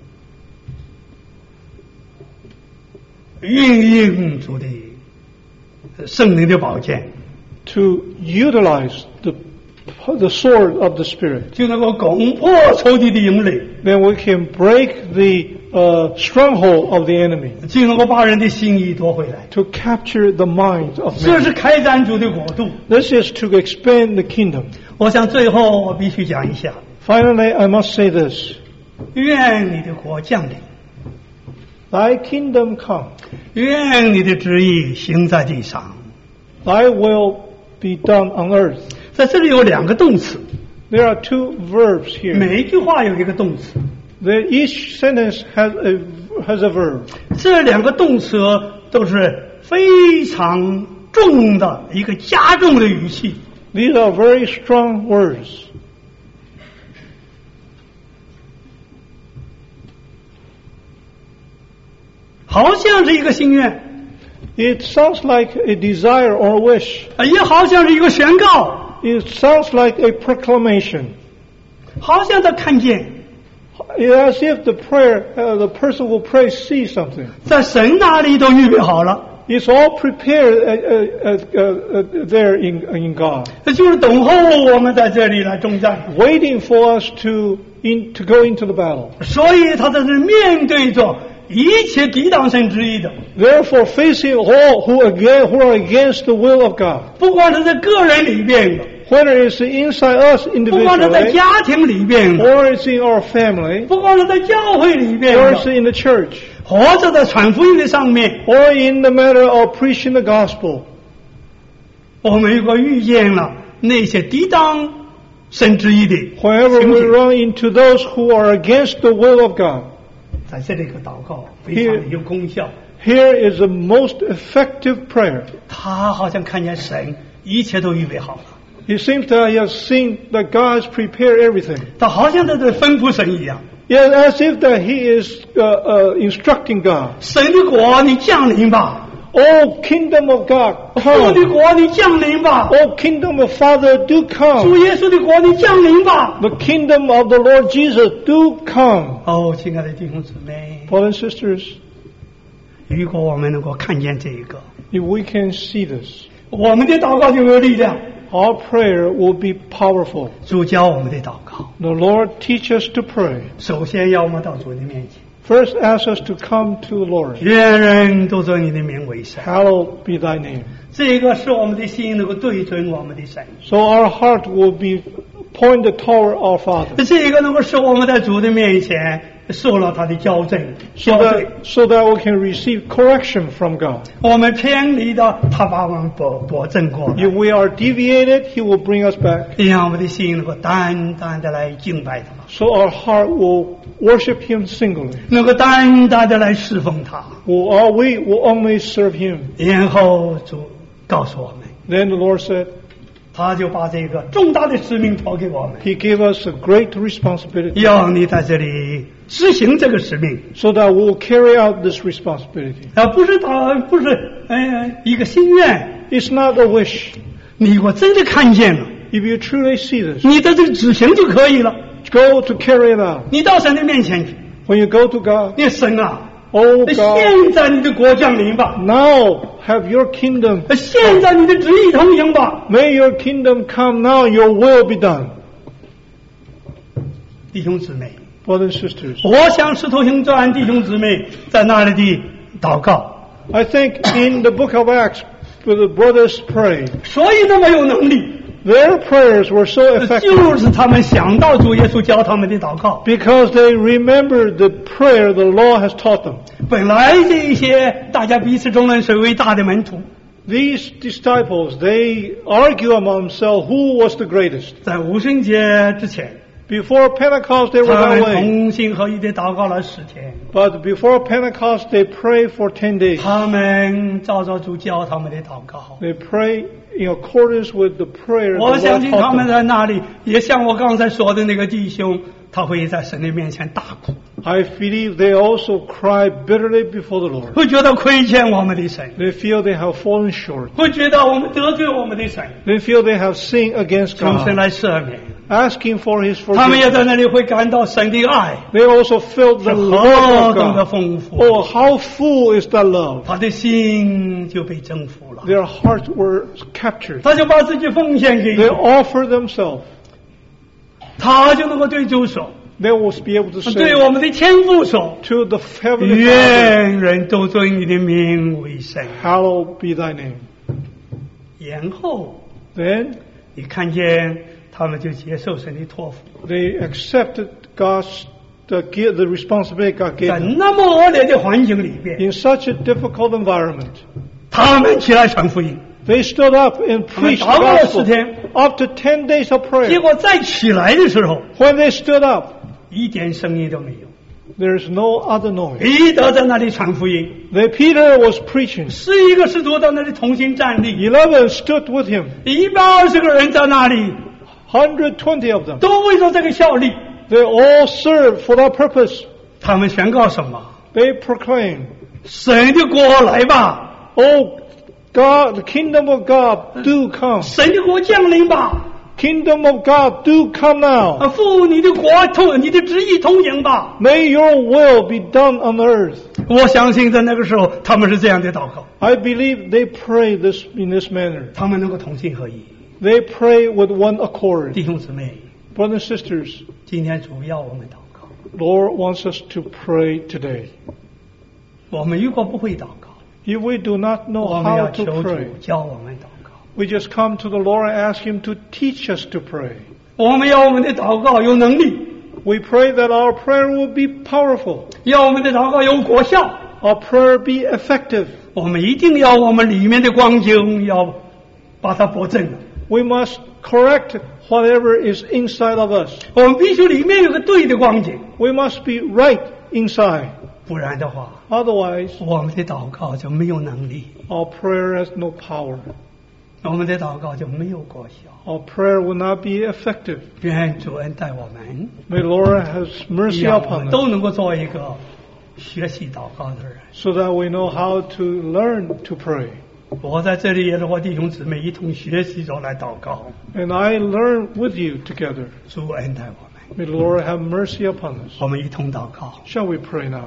运用主的圣灵的宝剑， to utilize the sword of the Spirit, 就能够攻破仇敌的营垒， then we can break the stronghold of the enemy, 就能够把人的心意夺回来。 to capture the minds of 这 men. 是开展主的国度。 This is to expand the kingdom. 我想最后我必须讲一下， Finally, I must say this. 愿你的国降临， Thy kingdom come. 愿你的旨意行在地上。 Thy will be done on earth. 在这里有两个动词， There are two verbs here. 每一句话有一个动词。 Each sentence has a verb. 这两个动词都是非常重的一个加重的语气。 These are very strong words. 好像是一个心愿。 It sounds like a desire or a wish. 也好像是一个宣告。 It sounds like a proclamation. 好像他看见。 As if the person who prays sees something. 在神那里都预备好了。 It's all prepared there in God. 就是等候我们在这里来征战。 Waiting for us to go into the battle. 所以他这是面对着一切抵挡神旨意的。 Therefore, facing all who are against the will of God. 不管是在个人里边的。 Whether it's inside us individually, 不管是在家庭里边的 or it's in our family, 不管是在教会里边 or 的 it's in the church, 或者在传福音的上面 or in the matter of preaching the gospel, 我们如果遇见了那些抵挡神旨意的 whenever we run into those who are against the will of God, 在这里个祷告非常的有功效。 Here is the most effective prayer. 他好像看见神一切都预备好了。 It seems that he has seen that God has prepared everything. 他好像在这吩咐神一样。 Yes, as if that he is instructing God. 神的国你降临吧。 Oh, kingdom of God, come. 父的国你降临吧。 Oh, kingdom of Father, do come. 主耶稣的国你降临吧。 The kingdom of the Lord Jesus, do come. 哦，亲爱的弟兄姊妹 Brothers and sisters, 如果我们能够看见这一个 if we can see this, 我们的祷告就有力量。 our prayer will be powerful. 主教我们的祷告。 The Lord teach us to pray. 首先要我们到主的面前。 First ask us to come to the Lord. 愿人都尊你的名为圣。 Hallowed be thy name. 这个是我们的心能够对准我们的神。 So our heart will be pointed toward our Father. 这个能够使我们在主的面前受了他的矫正。 So that we can receive correction from God. 我们偏离的，他把我们拨正过来。 If we are deviated, He will bring us back. 让我们的心能够单单的来敬拜他。 So our heart will worship Him singly. 能够单单的来侍奉他。 We will only serve Him. 然后主告诉我们， Then the Lord said, 他就把这个重大的使命托给我们， He gave us a great responsibility. 要你在这里执行这个使命， So that we will carry out this responsibility. 不是一个心愿， It's not a wish. 你如果真的看见了， If you truly see this, 你在这里执行就可以了。 go to carry it out. 你到神的面前去， When you go to God, 你神啊， oh 现 God, 在你的国降临吧， now have your kingdom. 现在你的旨意通行吧。 May your kingdom come now, your will be done. 弟兄姊妹， Brothers and sisters, 我想使徒行传弟兄姊妹在那里的祷告， I think in the book of Acts, where the brothers prayed, 所以那么有能力， their prayers were so 就 effective 是他们想到主耶稣教他们的祷告。 because they remembered the prayer the Lord has taught them. 本来这一些大家彼此争论谁为大的门徒， These disciples, they argue among themselves who was the greatest. 在五旬节之前， Before Pentecost, they were 他 that 们 way. 同心合意的祷告了10天， But before Pentecost, they prayed for 10 days. 他们照着主教他们的祷告。 They pray in accordance with the prayer 我 the 相 Lord 信他 taught 们 them. 在那里也像我刚才说的那个弟兄，他会在神的面前大哭， I believe they also cry bitterly before the Lord. 会觉得亏欠我们的神， They feel they have fallen short. 会觉得我们得罪我们的神， They feel they have sinned against 求神 God, 来赦免。 asking for His 他们也 forgiveness. 在那里会感到神的爱 They also felt 是 the 何 love 等的 of God. 丰富， Oh, how full is that love? 他的心就被征服了， Their hearts were captured. 他就把自己奉献给 They 主， offer themselves. 他就能够对主说， They will be able to 对 say 我们的天父说， to the heavenly Father, 愿人都尊你的名为圣。 Hallowed be thy name. 然后 Then 你看见他们就接受神的托付， they accepted the responsibility God gave 在 them. 那么恶劣的环境里边， In such a difficult environment, 他们起来传福音， they stood up and 他们 preached 祷告了 the 10 gospel. 天， after 10 days of prayer, 结果再起来的时候， when they stood up, 一点声音都没有。 there's no other noise. 彼得在那里传福音， Peter was preaching. 11个使徒在那里同心站立， 11 stood with him. 120个人在那里， 120 of them. 都为着这个效力。 They all served for that purpose. 他们宣告什么？ They proclaimed, 神的国来吧， "Oh God, the kingdom of God, do come. 神的国降临吧， Kingdom of God, do come now. 父你的国同你的旨意同行吧。 May your will be done on earth." 我相信在那个时候，他们是这样的祷告， I believe they pray this in this manner. 他们能够同心合一。 They pray with one accord. 弟兄姊妹， Brothers and sisters, 今天主要我们祷告， Lord wants us to pray today. 我们如果不会祷告， If we do not know 我们要 how to 求主 pray, 教我们祷告。 we just come to the Lord and ask Him to teach us to pray. 我们要我们的祷告有能力， We pray that our prayer will be powerful, 要我们的祷告有果效。 our prayer be effective. 我们一定要我们里面的光景要把它拨正了。 We must correct whatever is inside of us. 我们必须里面有个对的光景， We must be right inside. 不然的话， Otherwise, 我们的祷告就没有能力， our prayer has no power. 我们的祷告就没有果效。 Our prayer will not be effective. 愿主恩待我们， May the Lord have mercy 让我 upon 们 us 都能够做一个学习祷告的人。 so that we know how to learn to pray. 我在这里也是和弟兄姊妹一同学习着来祷告， And I learn with you together. 主恩待我们， May the Lord have mercy upon us. 我们一同祷告。 Shall we pray now?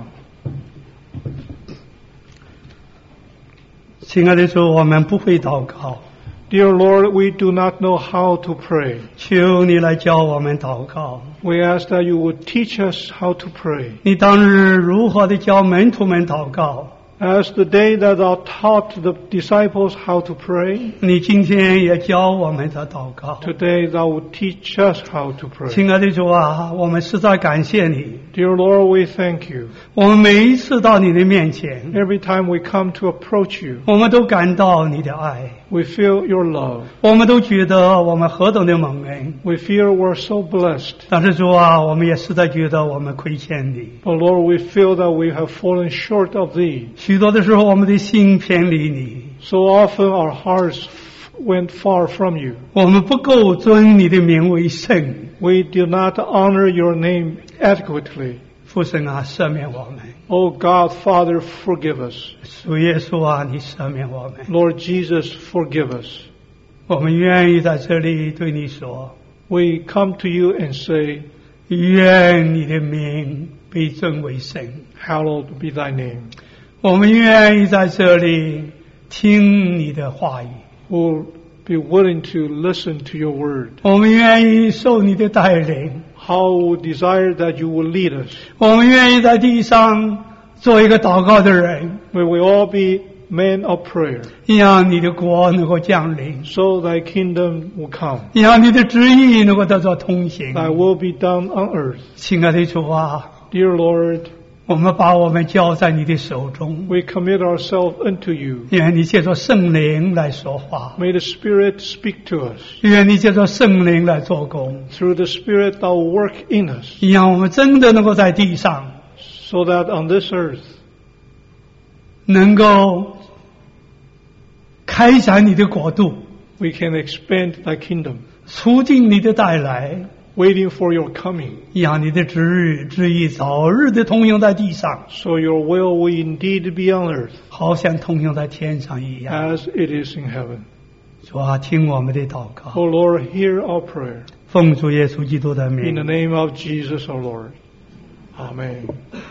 亲爱的主，我们不会祷告， Dear Lord, we do not know how to pray. 求你来教我们祷告。 We ask that you would teach us how to pray. 你当日如何的教门徒们祷告， As the day that thou taught the disciples how to pray, 你今天也教我们的祷告。 today thou would teach us how to pray. 亲爱的主啊，我们实在感谢你， Dear Lord, we thank you. 我们每一次到你的面前， Every time we come to approach you, 我们都感到你的爱， we feel your love. 我们都觉得我们何等的蒙恩。 We feel we're so blessed. 但是主啊，我们也实在觉得我们亏欠你。 But Lord, we feel that we have fallen short of thee. 许多的时候，我们的心偏离你， So often our hearts went far from you. 我们不够尊你的名为圣。 We do not honor your name adequately. 父神啊，赦免我们； Oh God, Father, forgive us. 主耶稣啊，你赦免我们。 Lord Jesus, forgive us. 我们愿意在这里对你说： We come to you and say, 愿你的名被尊为圣。 Hallowed be thy name. 我们愿意在这里听你的话语， We'll be willing to listen to your word. 我们愿意受你的带领， How we desire that you will lead us. 我们愿意在地上做一个祷告的人， May we all be men of prayer, 让你的国能够降临， so thy kingdom will come. 让你的旨意能够得到通行。 Thy will be done on earth. 亲爱的主啊， Dear Lord, 我们把我们交在你的手中， we commit ourselves unto you. 愿你借着圣灵来说话， May the Spirit speak to us. 愿你借着圣灵来做工， Through the Spirit thou work in us, 让我们真的能够在地上 so that on this earth 能够开展你的国度， we can expand thy kingdom, 促进你的带来， waiting for your coming, 让你的旨意早日的通用在地上， so your will will indeed be on earth 好像通用在天上一样。 as it is in heaven. 主啊，听我们的祷告， O Lord, hear our prayer. 奉主耶稣基督的 In the 名。 name of Jesus our Lord. Amen.